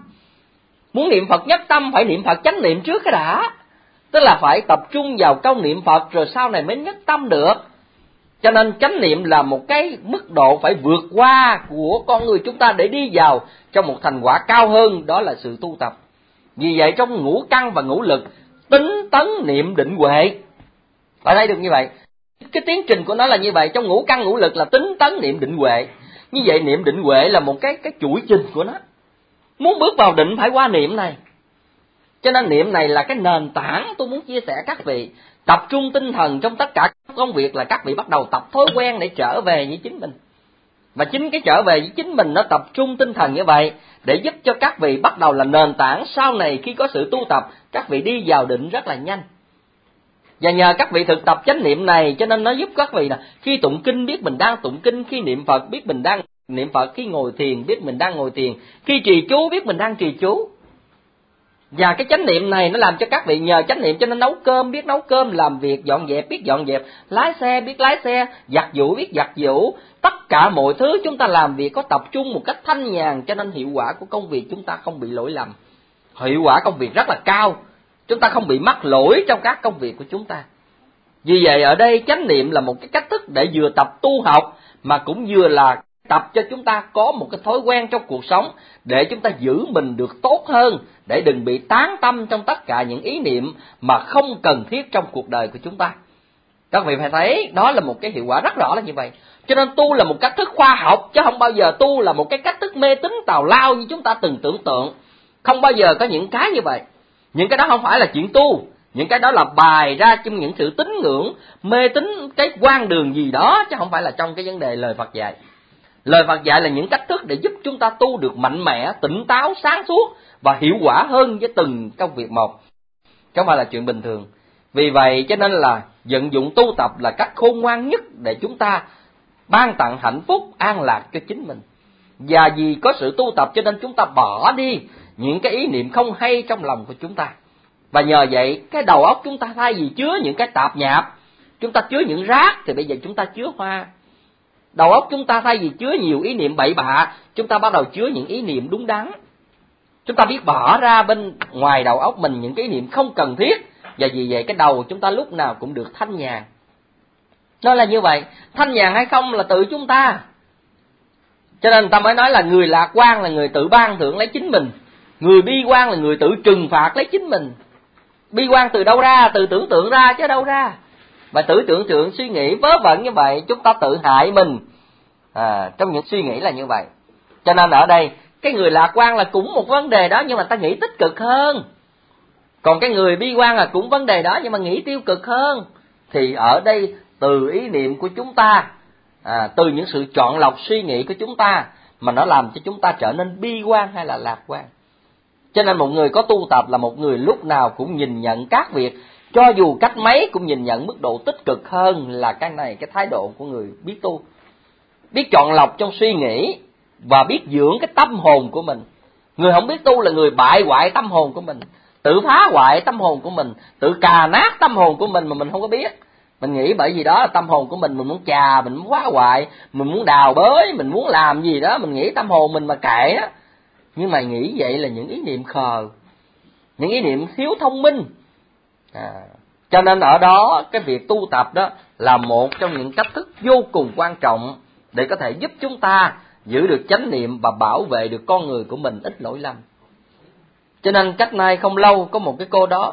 Muốn niệm Phật nhất tâm phải niệm Phật chánh niệm trước cái đã. Tức là phải tập trung vào câu niệm Phật rồi sau này mới nhất tâm được. Cho nên chánh niệm là một cái mức độ phải vượt qua của con người chúng ta để đi vào trong một thành quả cao hơn, đó là sự tu tập. Vì vậy trong ngũ căn và ngũ lực, tính tấn niệm định huệ. Phải thấy được như vậy. Cái tiến trình của nó là như vậy. Trong ngũ căn ngũ lực là tính tấn niệm định huệ. Như vậy niệm định huệ là một cái cái chuỗi trình của nó. Muốn bước vào định phải qua niệm này. Cho nên niệm này là cái nền tảng tôi muốn chia sẻ các vị. Tập trung tinh thần trong tất cả các công việc là các vị bắt đầu tập thói quen để trở về với chính mình. Và chính cái trở về với chính mình nó tập trung tinh thần như vậy để giúp cho các vị bắt đầu là nền tảng sau này khi có sự tu tập, các vị đi vào định rất là nhanh. Và nhờ các vị thực tập chánh niệm này cho nên nó giúp các vị là khi tụng kinh biết mình đang tụng kinh, khi niệm Phật biết mình đang niệm Phật, khi ngồi thiền biết mình đang ngồi thiền, khi trì chú biết mình đang trì chú. Và cái chánh niệm này nó làm cho các vị nhờ chánh niệm cho nên nấu cơm biết nấu cơm, làm việc dọn dẹp biết dọn dẹp, lái xe biết lái xe, giặt giũ biết giặt giũ. Tất cả mọi thứ chúng ta làm việc có tập trung một cách thanh nhàn cho nên hiệu quả của công việc chúng ta không bị lỗi lầm. Hiệu quả công việc rất là cao, chúng ta không bị mắc lỗi trong các công việc của chúng ta. Vì vậy ở đây chánh niệm là một cái cách thức để vừa tập tu học mà cũng vừa là tập cho chúng ta có một cái thói quen trong cuộc sống để chúng ta giữ mình được tốt hơn, để đừng bị tán tâm trong tất cả những ý niệm mà không cần thiết trong cuộc đời của chúng ta. Các vị phải thấy đó là một cái hiệu quả rất rõ là như vậy. Cho nên tu là một cách thức khoa học chứ không bao giờ tu là một cái cách thức mê tín tào lao như chúng ta từng tưởng tượng. Không bao giờ có những cái như vậy. Những cái đó không phải là chuyện tu, những cái đó là bài ra trong những sự tín ngưỡng, mê tín cái quan đường gì đó chứ không phải là trong cái vấn đề lời Phật dạy. Lời Phật dạy là những cách thức để giúp chúng ta tu được mạnh mẽ, tỉnh táo, sáng suốt và hiệu quả hơn với từng công việc một. Không phải là chuyện bình thường. Vì vậy cho nên là vận dụng tu tập là cách khôn ngoan nhất để chúng ta ban tặng hạnh phúc, an lạc cho chính mình. Và vì có sự tu tập cho nên chúng ta bỏ đi những cái ý niệm không hay trong lòng của chúng ta. Và nhờ vậy cái đầu óc chúng ta thay vì chứa những cái tạp nhạp, chúng ta chứa những rác thì bây giờ chúng ta chứa hoa. Đầu óc chúng ta thay vì chứa nhiều ý niệm bậy bạ, chúng ta bắt đầu chứa những ý niệm đúng đắn. Chúng ta biết bỏ ra bên ngoài đầu óc mình những cái ý niệm không cần thiết. Và vì vậy cái đầu chúng ta lúc nào cũng được thanh nhàn. Nó là như vậy, thanh nhàn hay không là tự chúng ta. Cho nên người ta mới nói là người lạc quan là người tự ban thưởng lấy chính mình, người bi quan là người tự trừng phạt lấy chính mình. Bi quan từ đâu ra? Từ tưởng tượng ra chứ đâu ra. Và tự tưởng tượng suy nghĩ vớ vẩn như vậy chúng ta tự hại mình à, trong những suy nghĩ là như vậy. Cho nên ở đây cái người lạc quan là cũng một vấn đề đó nhưng mà ta nghĩ tích cực hơn. Còn cái người bi quan là cũng vấn đề đó nhưng mà nghĩ tiêu cực hơn. Thì ở đây từ ý niệm của chúng ta, à, từ những sự chọn lọc suy nghĩ của chúng ta mà nó làm cho chúng ta trở nên bi quan hay là lạc quan. Cho nên một người có tu tập là một người lúc nào cũng nhìn nhận các việc, cho dù cách mấy cũng nhìn nhận mức độ tích cực hơn là cái này, cái thái độ của người biết tu. Biết chọn lọc trong suy nghĩ và biết dưỡng cái tâm hồn của mình. Người không biết tu là người bại hoại tâm hồn của mình, tự phá hoại tâm hồn của mình, tự cà nát tâm hồn của mình mà mình không có biết. Mình nghĩ bởi vì đó là tâm hồn của mình, mình muốn chà, mình muốn phá hoại, mình muốn đào bới, mình muốn làm gì đó, mình nghĩ tâm hồn mình mà kệ á. Nhưng mà nghĩ vậy là những ý niệm khờ, những ý niệm thiếu thông minh. À, cho nên ở đó cái việc tu tập đó là một trong những cách thức vô cùng quan trọng để có thể giúp chúng ta giữ được chánh niệm và bảo vệ được con người của mình ít lỗi lầm. Cho nên cách nay không lâu có một cái cô đó,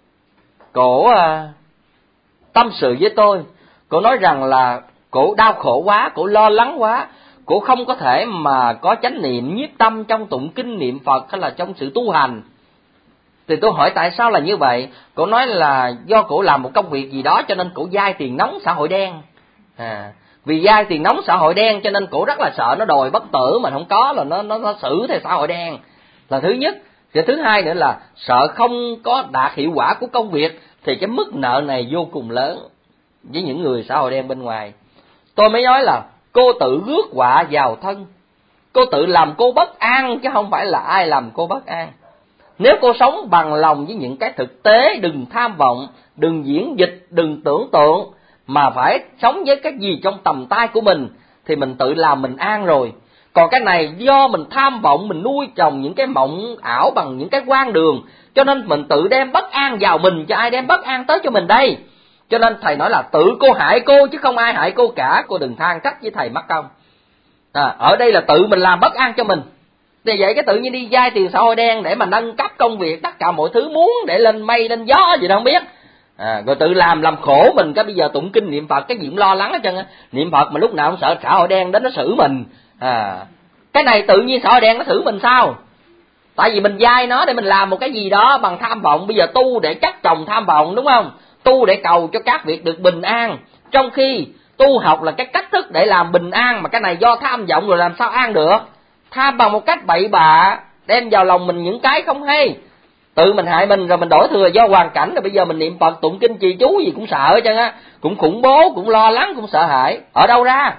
cổ à, tâm sự với tôi. Cổ nói rằng là cổ đau khổ quá, cổ lo lắng quá, cổ không có thể mà có chánh niệm nhiếp tâm trong tụng kinh niệm Phật hay là trong sự tu hành. Thì tôi hỏi tại sao là như vậy? Cổ nói là do cổ làm một công việc gì đó cho nên cổ vay tiền nóng xã hội đen. À, vì vay tiền nóng xã hội đen cho nên cổ rất là sợ nó đòi bất tử mà không có là nó nó nó xử theo xã hội đen. Là thứ nhất. Và thứ hai nữa là sợ không có đạt hiệu quả của công việc thì cái mức nợ này vô cùng lớn với những người xã hội đen bên ngoài. Tôi mới nói là cô tự rước họa vào thân. Cô tự làm cô bất an chứ không phải là ai làm cô bất an. Nếu cô sống bằng lòng với những cái thực tế, đừng tham vọng, đừng diễn dịch, đừng tưởng tượng, mà phải sống với cái gì trong tầm tay của mình, thì mình tự làm mình an rồi. Còn cái này do mình tham vọng, mình nuôi trồng những cái mộng ảo bằng những cái quan đường, cho nên mình tự đem bất an vào mình, cho ai đem bất an tới cho mình đây. Cho nên thầy nói là tự cô hại cô chứ không ai hại cô cả, cô đừng than trách với thầy mất công. À, ở đây là tự mình làm bất an cho mình. Thì vậy cái tự nhiên đi vay tiền xã hội đen để mà nâng cấp công việc, tất cả mọi thứ muốn để lên mây lên gió gì đâu không biết. À, rồi tự làm làm khổ mình. Cái bây giờ tụng kinh niệm Phật cái gì cũng lo lắng hết trơn á. Niệm Phật mà lúc nào cũng sợ xã hội đen đến nó xử mình. À, cái này tự nhiên xã hội đen nó xử mình sao? Tại vì mình dai nó để mình làm một cái gì đó bằng tham vọng. Bây giờ tu để chắc chồng tham vọng, đúng không? Tu để cầu cho các việc được bình an. Trong khi tu học là cái cách thức để làm bình an, mà cái này do tham vọng rồi làm sao an được? Tham bằng một cách bậy bạ, đem vào lòng mình những cái không hay, tự mình hại mình, rồi mình đổ thừa do hoàn cảnh. Rồi bây giờ mình niệm Phật tụng kinh trì chú gì cũng sợ chứ á, cũng khủng bố, cũng lo lắng, cũng sợ hãi. Ở đâu ra?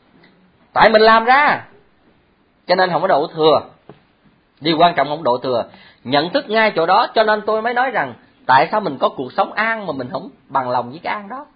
Tại mình làm ra. Cho nên không có đổ thừa. Điều quan trọng không độ thừa, nhận thức ngay chỗ đó. Cho nên tôi mới nói rằng tại sao mình có cuộc sống an mà mình không bằng lòng với cái an đó.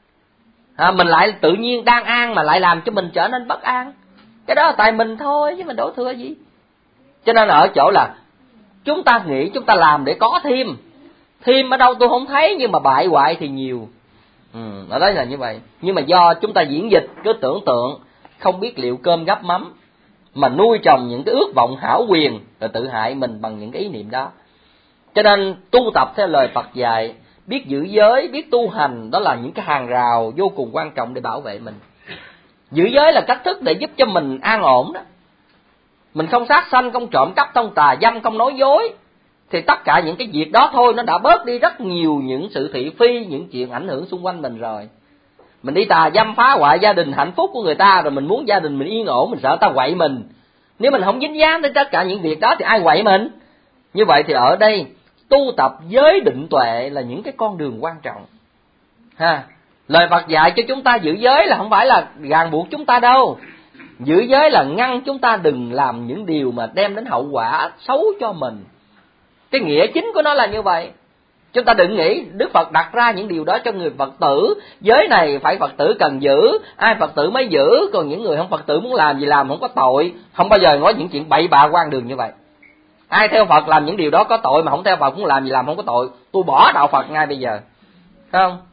À, mình lại tự nhiên đang an mà lại làm cho mình trở nên bất an. Cái đó là tại mình thôi chứ mình đổ thừa gì. Cho nên ở chỗ là chúng ta nghĩ chúng ta làm để có thêm. Thêm ở đâu tôi không thấy, nhưng mà bại hoại thì nhiều. Ừ, ở đây là như vậy. Nhưng mà do chúng ta diễn dịch cứ tưởng tượng, không biết liệu cơm gắp mắm, mà nuôi trồng những cái ước vọng hão quyền, rồi tự hại mình bằng những cái ý niệm đó. Cho nên tu tập theo lời Phật dạy, biết giữ giới, biết tu hành, đó là những cái hàng rào vô cùng quan trọng để bảo vệ mình. Giữ giới là cách thức để giúp cho mình an ổn đó. Mình không sát sanh, không trộm cắp, không tà dâm, không nói dối, thì tất cả những cái việc đó thôi nó đã bớt đi rất nhiều những sự thị phi, những chuyện ảnh hưởng xung quanh mình rồi. Mình đi tà dâm phá hoại gia đình hạnh phúc của người ta, rồi mình muốn gia đình mình yên ổn, mình sợ ta quậy mình. Nếu mình không dính dáng đến tất cả những việc đó thì ai quậy mình? Như vậy thì ở đây tu tập giới định tuệ là những cái con đường quan trọng. Ha, lời Phật dạy cho chúng ta giữ giới là không phải là ràng buộc chúng ta đâu. Giữ giới là ngăn chúng ta đừng làm những điều mà đem đến hậu quả xấu cho mình. Cái nghĩa chính của nó là như vậy. Chúng ta đừng nghĩ Đức Phật đặt ra những điều đó cho người Phật tử. Giới này phải Phật tử cần giữ, ai Phật tử mới giữ, còn những người không Phật tử muốn làm gì làm, không có tội. Không bao giờ nói những chuyện bậy bạ quan đường như vậy. Ai theo Phật làm những điều đó có tội, mà không theo Phật muốn làm gì làm không có tội. Tôi bỏ đạo Phật ngay bây giờ. Thấy không?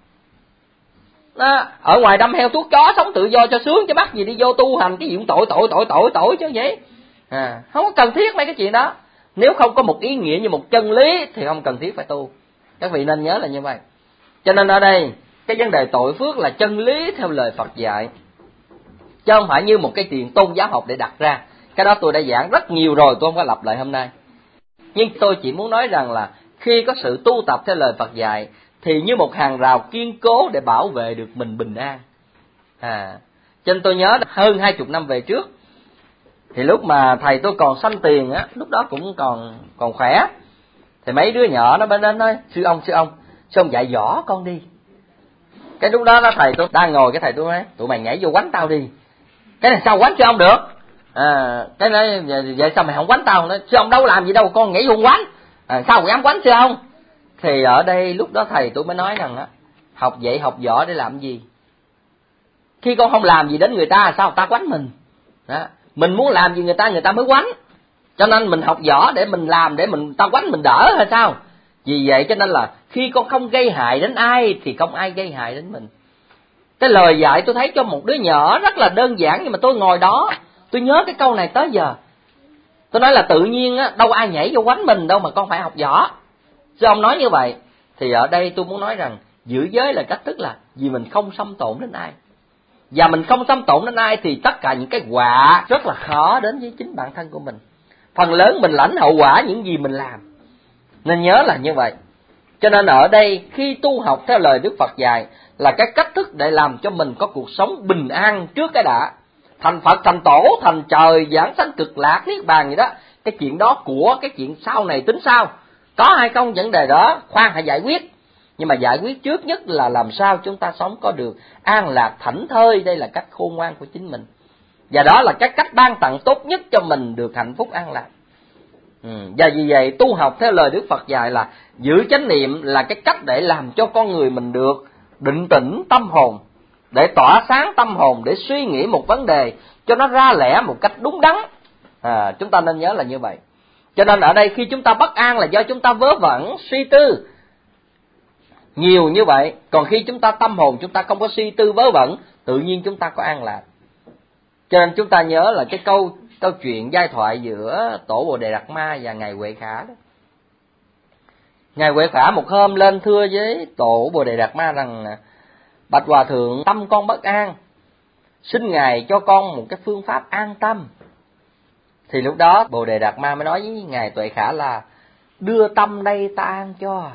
Đó, ở ngoài đâm heo thuốc chó sống tự do cho sướng, chứ bắt gì đi vô tu hành cái gì cũng tội tội tội tội tội chứ vậy. À, không có cần thiết mấy cái chuyện đó. Nếu không có một ý nghĩa như một chân lý thì không cần thiết phải tu. Các vị nên nhớ là như vậy. Cho nên ở đây cái vấn đề tội phước là chân lý theo lời Phật dạy, chứ không phải như một cái chuyện tôn giáo học để đặt ra. Cái đó tôi đã giảng rất nhiều rồi, tôi không có lặp lại hôm nay. Nhưng tôi chỉ muốn nói rằng là khi có sự tu tập theo lời Phật dạy thì như một hàng rào kiên cố để bảo vệ được mình bình an. À, cho nên tôi nhớ hơn hai chục năm về trước, thì lúc mà thầy tôi còn sanh tiền á, lúc đó cũng còn còn khỏe, thì mấy đứa nhỏ nó bên đến nói: sư ông sư ông sư ông dạy dỗ con đi. Cái lúc đó đó thầy tôi đang ngồi, cái thầy tôi nói: tụi mày nhảy vô quánh tao đi. Cái này sao quánh sư ông được? À, cái nói vậy sao mày không quánh tao? Nói: sư ông đâu làm gì đâu, con nhảy vô quánh. À, sao dám quánh sư ông? Thì ở đây lúc đó thầy tôi mới nói rằng á, học vậy học võ để làm gì? Khi con không làm gì đến người ta, sao người ta quánh mình? Đó. Mình muốn làm gì người ta, người ta mới quánh. Cho nên mình học võ để mình làm, để mình ta quánh mình đỡ hay sao? Vì vậy cho nên là khi con không gây hại đến ai thì không ai gây hại đến mình. Cái lời dạy tôi thấy cho một đứa nhỏ rất là đơn giản, nhưng mà tôi ngồi đó tôi nhớ cái câu này tới giờ. Tôi nói là tự nhiên á, đâu ai nhảy vô quánh mình đâu mà con phải học võ. Chứ ông nói như vậy. Thì ở đây tôi muốn nói rằng giữ giới là cách thức là vì mình không xâm tổn đến ai. Và mình không xâm tổn đến ai thì tất cả những cái họa rất là khó đến với chính bản thân của mình. Phần lớn mình lãnh hậu quả những gì mình làm. Nên nhớ là như vậy. Cho nên ở đây khi tu học theo lời Đức Phật dạy là cái cách thức để làm cho mình có cuộc sống bình an trước cái đã. Thành Phật, thành Tổ, thành trời, giảng sanh cực lạc, niết bàn gì đó. Cái chuyện đó của cái chuyện sau này tính sau. Có hay không vấn đề đó, khoan hãy giải quyết. Nhưng mà giải quyết trước nhất là làm sao chúng ta sống có được an lạc thảnh thơi. Đây là cách khôn ngoan của chính mình. Và đó là cái cách ban tặng tốt nhất cho mình được hạnh phúc an lạc. Ừ. Và vì vậy tu học theo lời Đức Phật dạy là giữ chánh niệm là cái cách để làm cho con người mình được định tĩnh tâm hồn, để tỏa sáng tâm hồn, để suy nghĩ một vấn đề cho nó ra lẽ một cách đúng đắn. À, chúng ta nên nhớ là như vậy. Cho nên ở đây khi chúng ta bất an là do chúng ta vớ vẩn suy tư nhiều như vậy. Còn khi chúng ta tâm hồn chúng ta không có suy tư vớ vẩn, tự nhiên chúng ta có an lạc. Cho nên chúng ta nhớ là cái câu câu chuyện giai thoại giữa Tổ Bồ Đề Đạt Ma và Ngài Huệ Khả đó. Ngài Huệ Khả một hôm lên thưa với Tổ Bồ Đề Đạt Ma rằng: bạch hòa thượng, tâm con bất an, xin Ngài cho con một cái phương pháp an tâm. Thì lúc đó Bồ Đề Đạt Ma mới nói với Ngài Tuệ Khả là đưa tâm đây ta an cho.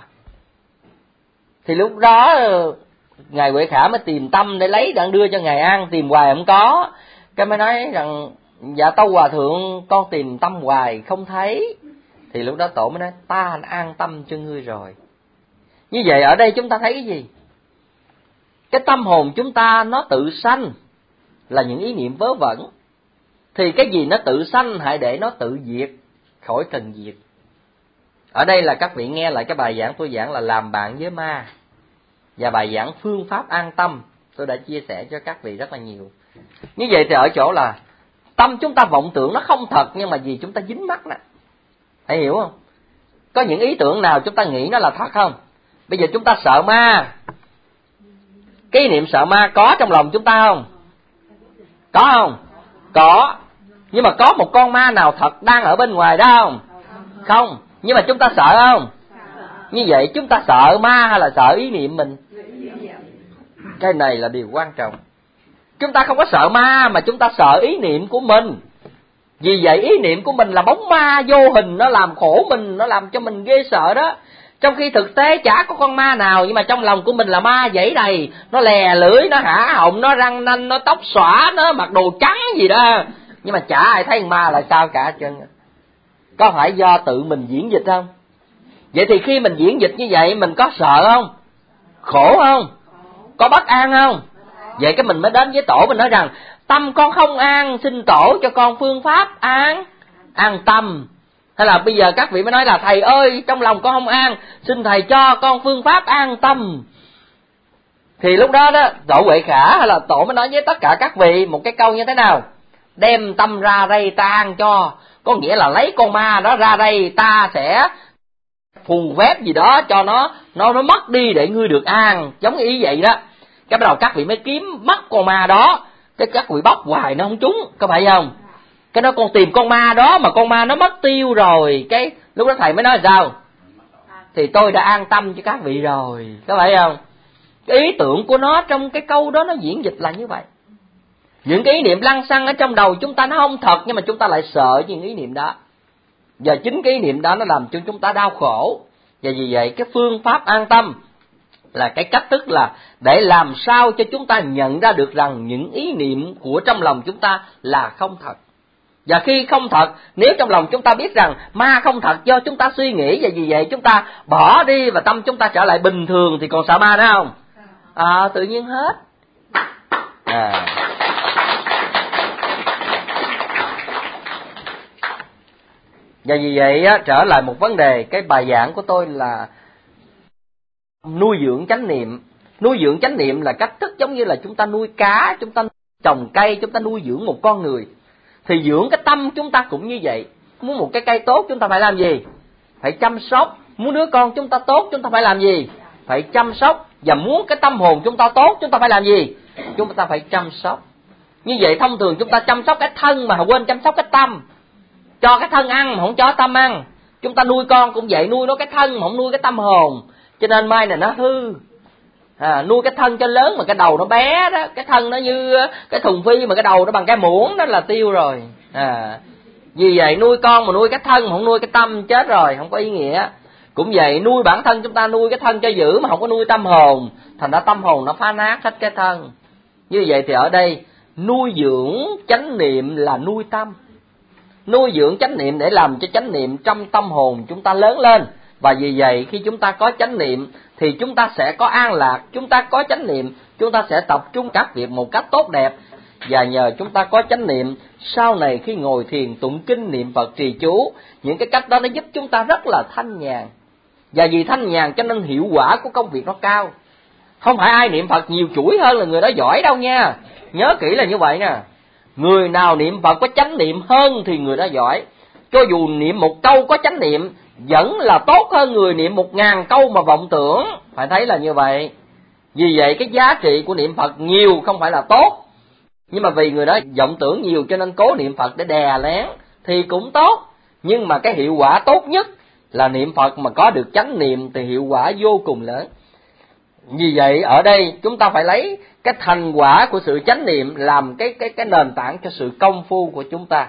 Thì lúc đó Ngài Huệ Khả mới tìm tâm để lấy đặng đưa cho Ngài ăn, tìm hoài không có. Cái mới nói rằng dạ tâu hòa thượng, con tìm tâm hoài không thấy. Thì lúc đó Tổ mới nói ta an tâm cho ngươi rồi. Như vậy ở đây chúng ta thấy cái gì? Cái tâm hồn chúng ta nó tự sanh là những ý niệm vớ vẩn. Thì cái gì nó tự sanh hãy để nó tự diệt, khỏi cần diệt. Ở đây là các vị nghe lại cái bài giảng tôi giảng là làm bạn với ma, và bài giảng phương pháp an tâm tôi đã chia sẻ cho các vị rất là nhiều. Như vậy thì ở chỗ là tâm chúng ta vọng tưởng nó không thật, nhưng mà vì chúng ta dính mắc nè. Hãy hiểu không? Có những ý tưởng nào chúng ta nghĩ nó là thật không? Bây giờ chúng ta sợ ma, cái niệm sợ ma có trong lòng chúng ta không? Có không? Có. Nhưng mà có một con ma nào thật đang ở bên ngoài đó không? Không. Nhưng mà chúng ta sợ không? Như vậy chúng ta sợ ma hay là sợ ý niệm mình? Cái này là điều quan trọng. Chúng ta không có sợ ma mà chúng ta sợ ý niệm của mình. Vì vậy ý niệm của mình là bóng ma vô hình, nó làm khổ mình, nó làm cho mình ghê sợ đó. Trong khi thực tế chả có con ma nào, nhưng mà trong lòng của mình là ma dãy đầy, nó lè lưỡi, nó hả họng, nó răng nanh, nó tóc xõa, nó mặc đồ trắng gì đó. Nhưng mà chả ai thấy ma là sao cả trơn. Có phải do tự mình diễn dịch không? Vậy thì khi mình diễn dịch như vậy mình có sợ không? Khổ không? Có bất an không? Vậy cái mình mới đến với Tổ, mình nói rằng tâm con không an, xin Tổ cho con phương pháp an an tâm. Hay là bây giờ các vị mới nói là thầy ơi trong lòng con không an, xin thầy cho con phương pháp an tâm. Thì lúc đó đó Tổ Huệ Khả hay là Tổ mới nói với tất cả các vị một cái câu như thế nào? Đem tâm ra đây ta an cho. Có nghĩa là lấy con ma đó ra đây, ta sẽ phù phép gì đó cho nó nó nó mất đi để ngươi được an, giống ý vậy đó. Cái bắt đầu các vị mới kiếm mất con ma đó, cái các vị bóc hoài nó không trúng, có phải không? Cái đó con tìm con ma đó mà con ma nó mất tiêu rồi, cái lúc đó thầy mới nói là sao? Thì tôi đã an tâm cho các vị rồi, có phải không? Cái ý tưởng của nó trong cái câu đó nó diễn dịch là như vậy. Những cái ý niệm lăng xăng ở trong đầu chúng ta nó không thật, nhưng mà chúng ta lại sợ những ý niệm đó. Và chính cái ý niệm đó nó làm cho chúng ta đau khổ. Và vì vậy cái phương pháp an tâm là cái cách thức là để làm sao cho chúng ta nhận ra được rằng những ý niệm của trong lòng chúng ta là không thật. Và khi không thật, nếu trong lòng chúng ta biết rằng ma không thật do chúng ta suy nghĩ, và vì vậy chúng ta bỏ đi và tâm chúng ta trở lại bình thường, thì còn sợ ma nữa không? À, tự nhiên hết. À. Và vì vậy á, trở lại một vấn đề, cái bài giảng của tôi là nuôi dưỡng chánh niệm. Nuôi dưỡng chánh niệm là cách thức giống như là chúng ta nuôi cá, chúng ta trồng cây, chúng ta nuôi dưỡng một con người. Thì dưỡng cái tâm chúng ta cũng như vậy. Muốn một cái cây tốt chúng ta phải làm gì? Phải chăm sóc. Muốn đứa con chúng ta tốt chúng ta phải làm gì? Phải chăm sóc. Và muốn cái tâm hồn chúng ta tốt chúng ta phải làm gì? Chúng ta phải chăm sóc. Như vậy thông thường chúng ta chăm sóc cái thân mà quên chăm sóc cái tâm. Cho cái thân ăn mà không cho tâm ăn. Chúng ta nuôi con cũng vậy, nuôi nó cái thân mà không nuôi cái tâm hồn. Cho nên mai này nó hư. À, nuôi cái thân cho lớn mà cái đầu nó bé đó, cái thân nó như cái thùng phi mà cái đầu nó bằng cái muỗng đó là tiêu rồi. À, vì vậy nuôi con mà nuôi cái thân mà không nuôi cái tâm chết rồi, không có ý nghĩa. Cũng vậy, nuôi bản thân chúng ta nuôi cái thân cho giữ mà không có nuôi tâm hồn, thành ra tâm hồn nó phá nát hết cái thân. Như vậy thì ở đây nuôi dưỡng chánh niệm là nuôi tâm. Nuôi dưỡng chánh niệm để làm cho chánh niệm trong tâm hồn chúng ta lớn lên. Và vì vậy khi chúng ta có chánh niệm thì chúng ta sẽ có an lạc. Chúng ta có chánh niệm, chúng ta sẽ tập trung các việc một cách tốt đẹp. Và nhờ chúng ta có chánh niệm, sau này khi ngồi thiền tụng kinh niệm Phật trì chú, những cái cách đó nó giúp chúng ta rất là thanh nhàn. Và vì thanh nhàn cho nên hiệu quả của công việc nó cao. Không phải ai niệm Phật nhiều chuỗi hơn là người đó giỏi đâu nha. Nhớ kỹ là như vậy nè. Người nào niệm Phật có chánh niệm hơn thì người đó giỏi. Cho dù niệm một câu có chánh niệm vẫn là tốt hơn người niệm một ngàn câu mà vọng tưởng. Phải thấy là như vậy. Vì vậy cái giá trị của niệm Phật nhiều không phải là tốt. Nhưng mà vì người đó vọng tưởng nhiều cho nên cố niệm Phật để đè lén thì cũng tốt. Nhưng mà cái hiệu quả tốt nhất là niệm Phật mà có được chánh niệm thì hiệu quả vô cùng lớn. Vì vậy ở đây chúng ta phải lấy cái thành quả của sự chánh niệm làm cái cái cái nền tảng cho sự công phu của chúng ta.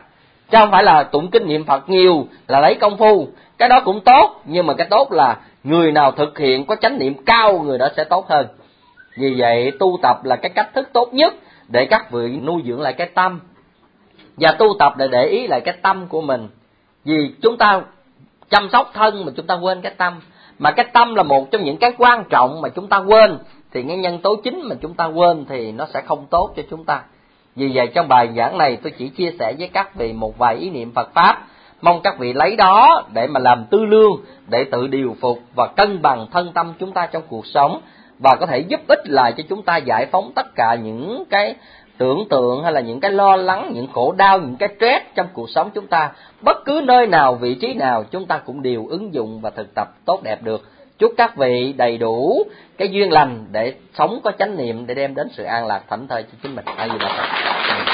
Chứ không phải là tụng kinh niệm Phật nhiều là lấy công phu. Cái đó cũng tốt, nhưng mà cái tốt là người nào thực hiện có chánh niệm cao, người đó sẽ tốt hơn. Vì vậy tu tập là cái cách thức tốt nhất để các vị nuôi dưỡng lại cái tâm. Và tu tập để để ý lại cái tâm của mình. Vì chúng ta chăm sóc thân mà chúng ta quên cái tâm. Mà cái tâm là một trong những cái quan trọng mà chúng ta quên, thì cái nhân tố chính mà chúng ta quên thì nó sẽ không tốt cho chúng ta. Vì vậy trong bài giảng này tôi chỉ chia sẻ với các vị một vài ý niệm Phật Pháp. Mong các vị lấy đó để mà làm tư lương, để tự điều phục và cân bằng thân tâm chúng ta trong cuộc sống. Và có thể giúp ích lại cho chúng ta giải phóng tất cả những cái tưởng tượng hay là những cái lo lắng, những khổ đau, những cái stress trong cuộc sống chúng ta. Bất cứ nơi nào, vị trí nào chúng ta cũng đều ứng dụng và thực tập tốt đẹp được. Chúc các vị đầy đủ cái duyên lành để sống có chánh niệm, để đem đến sự an lạc thảnh thơi cho chính mình. A Di Đà Phật.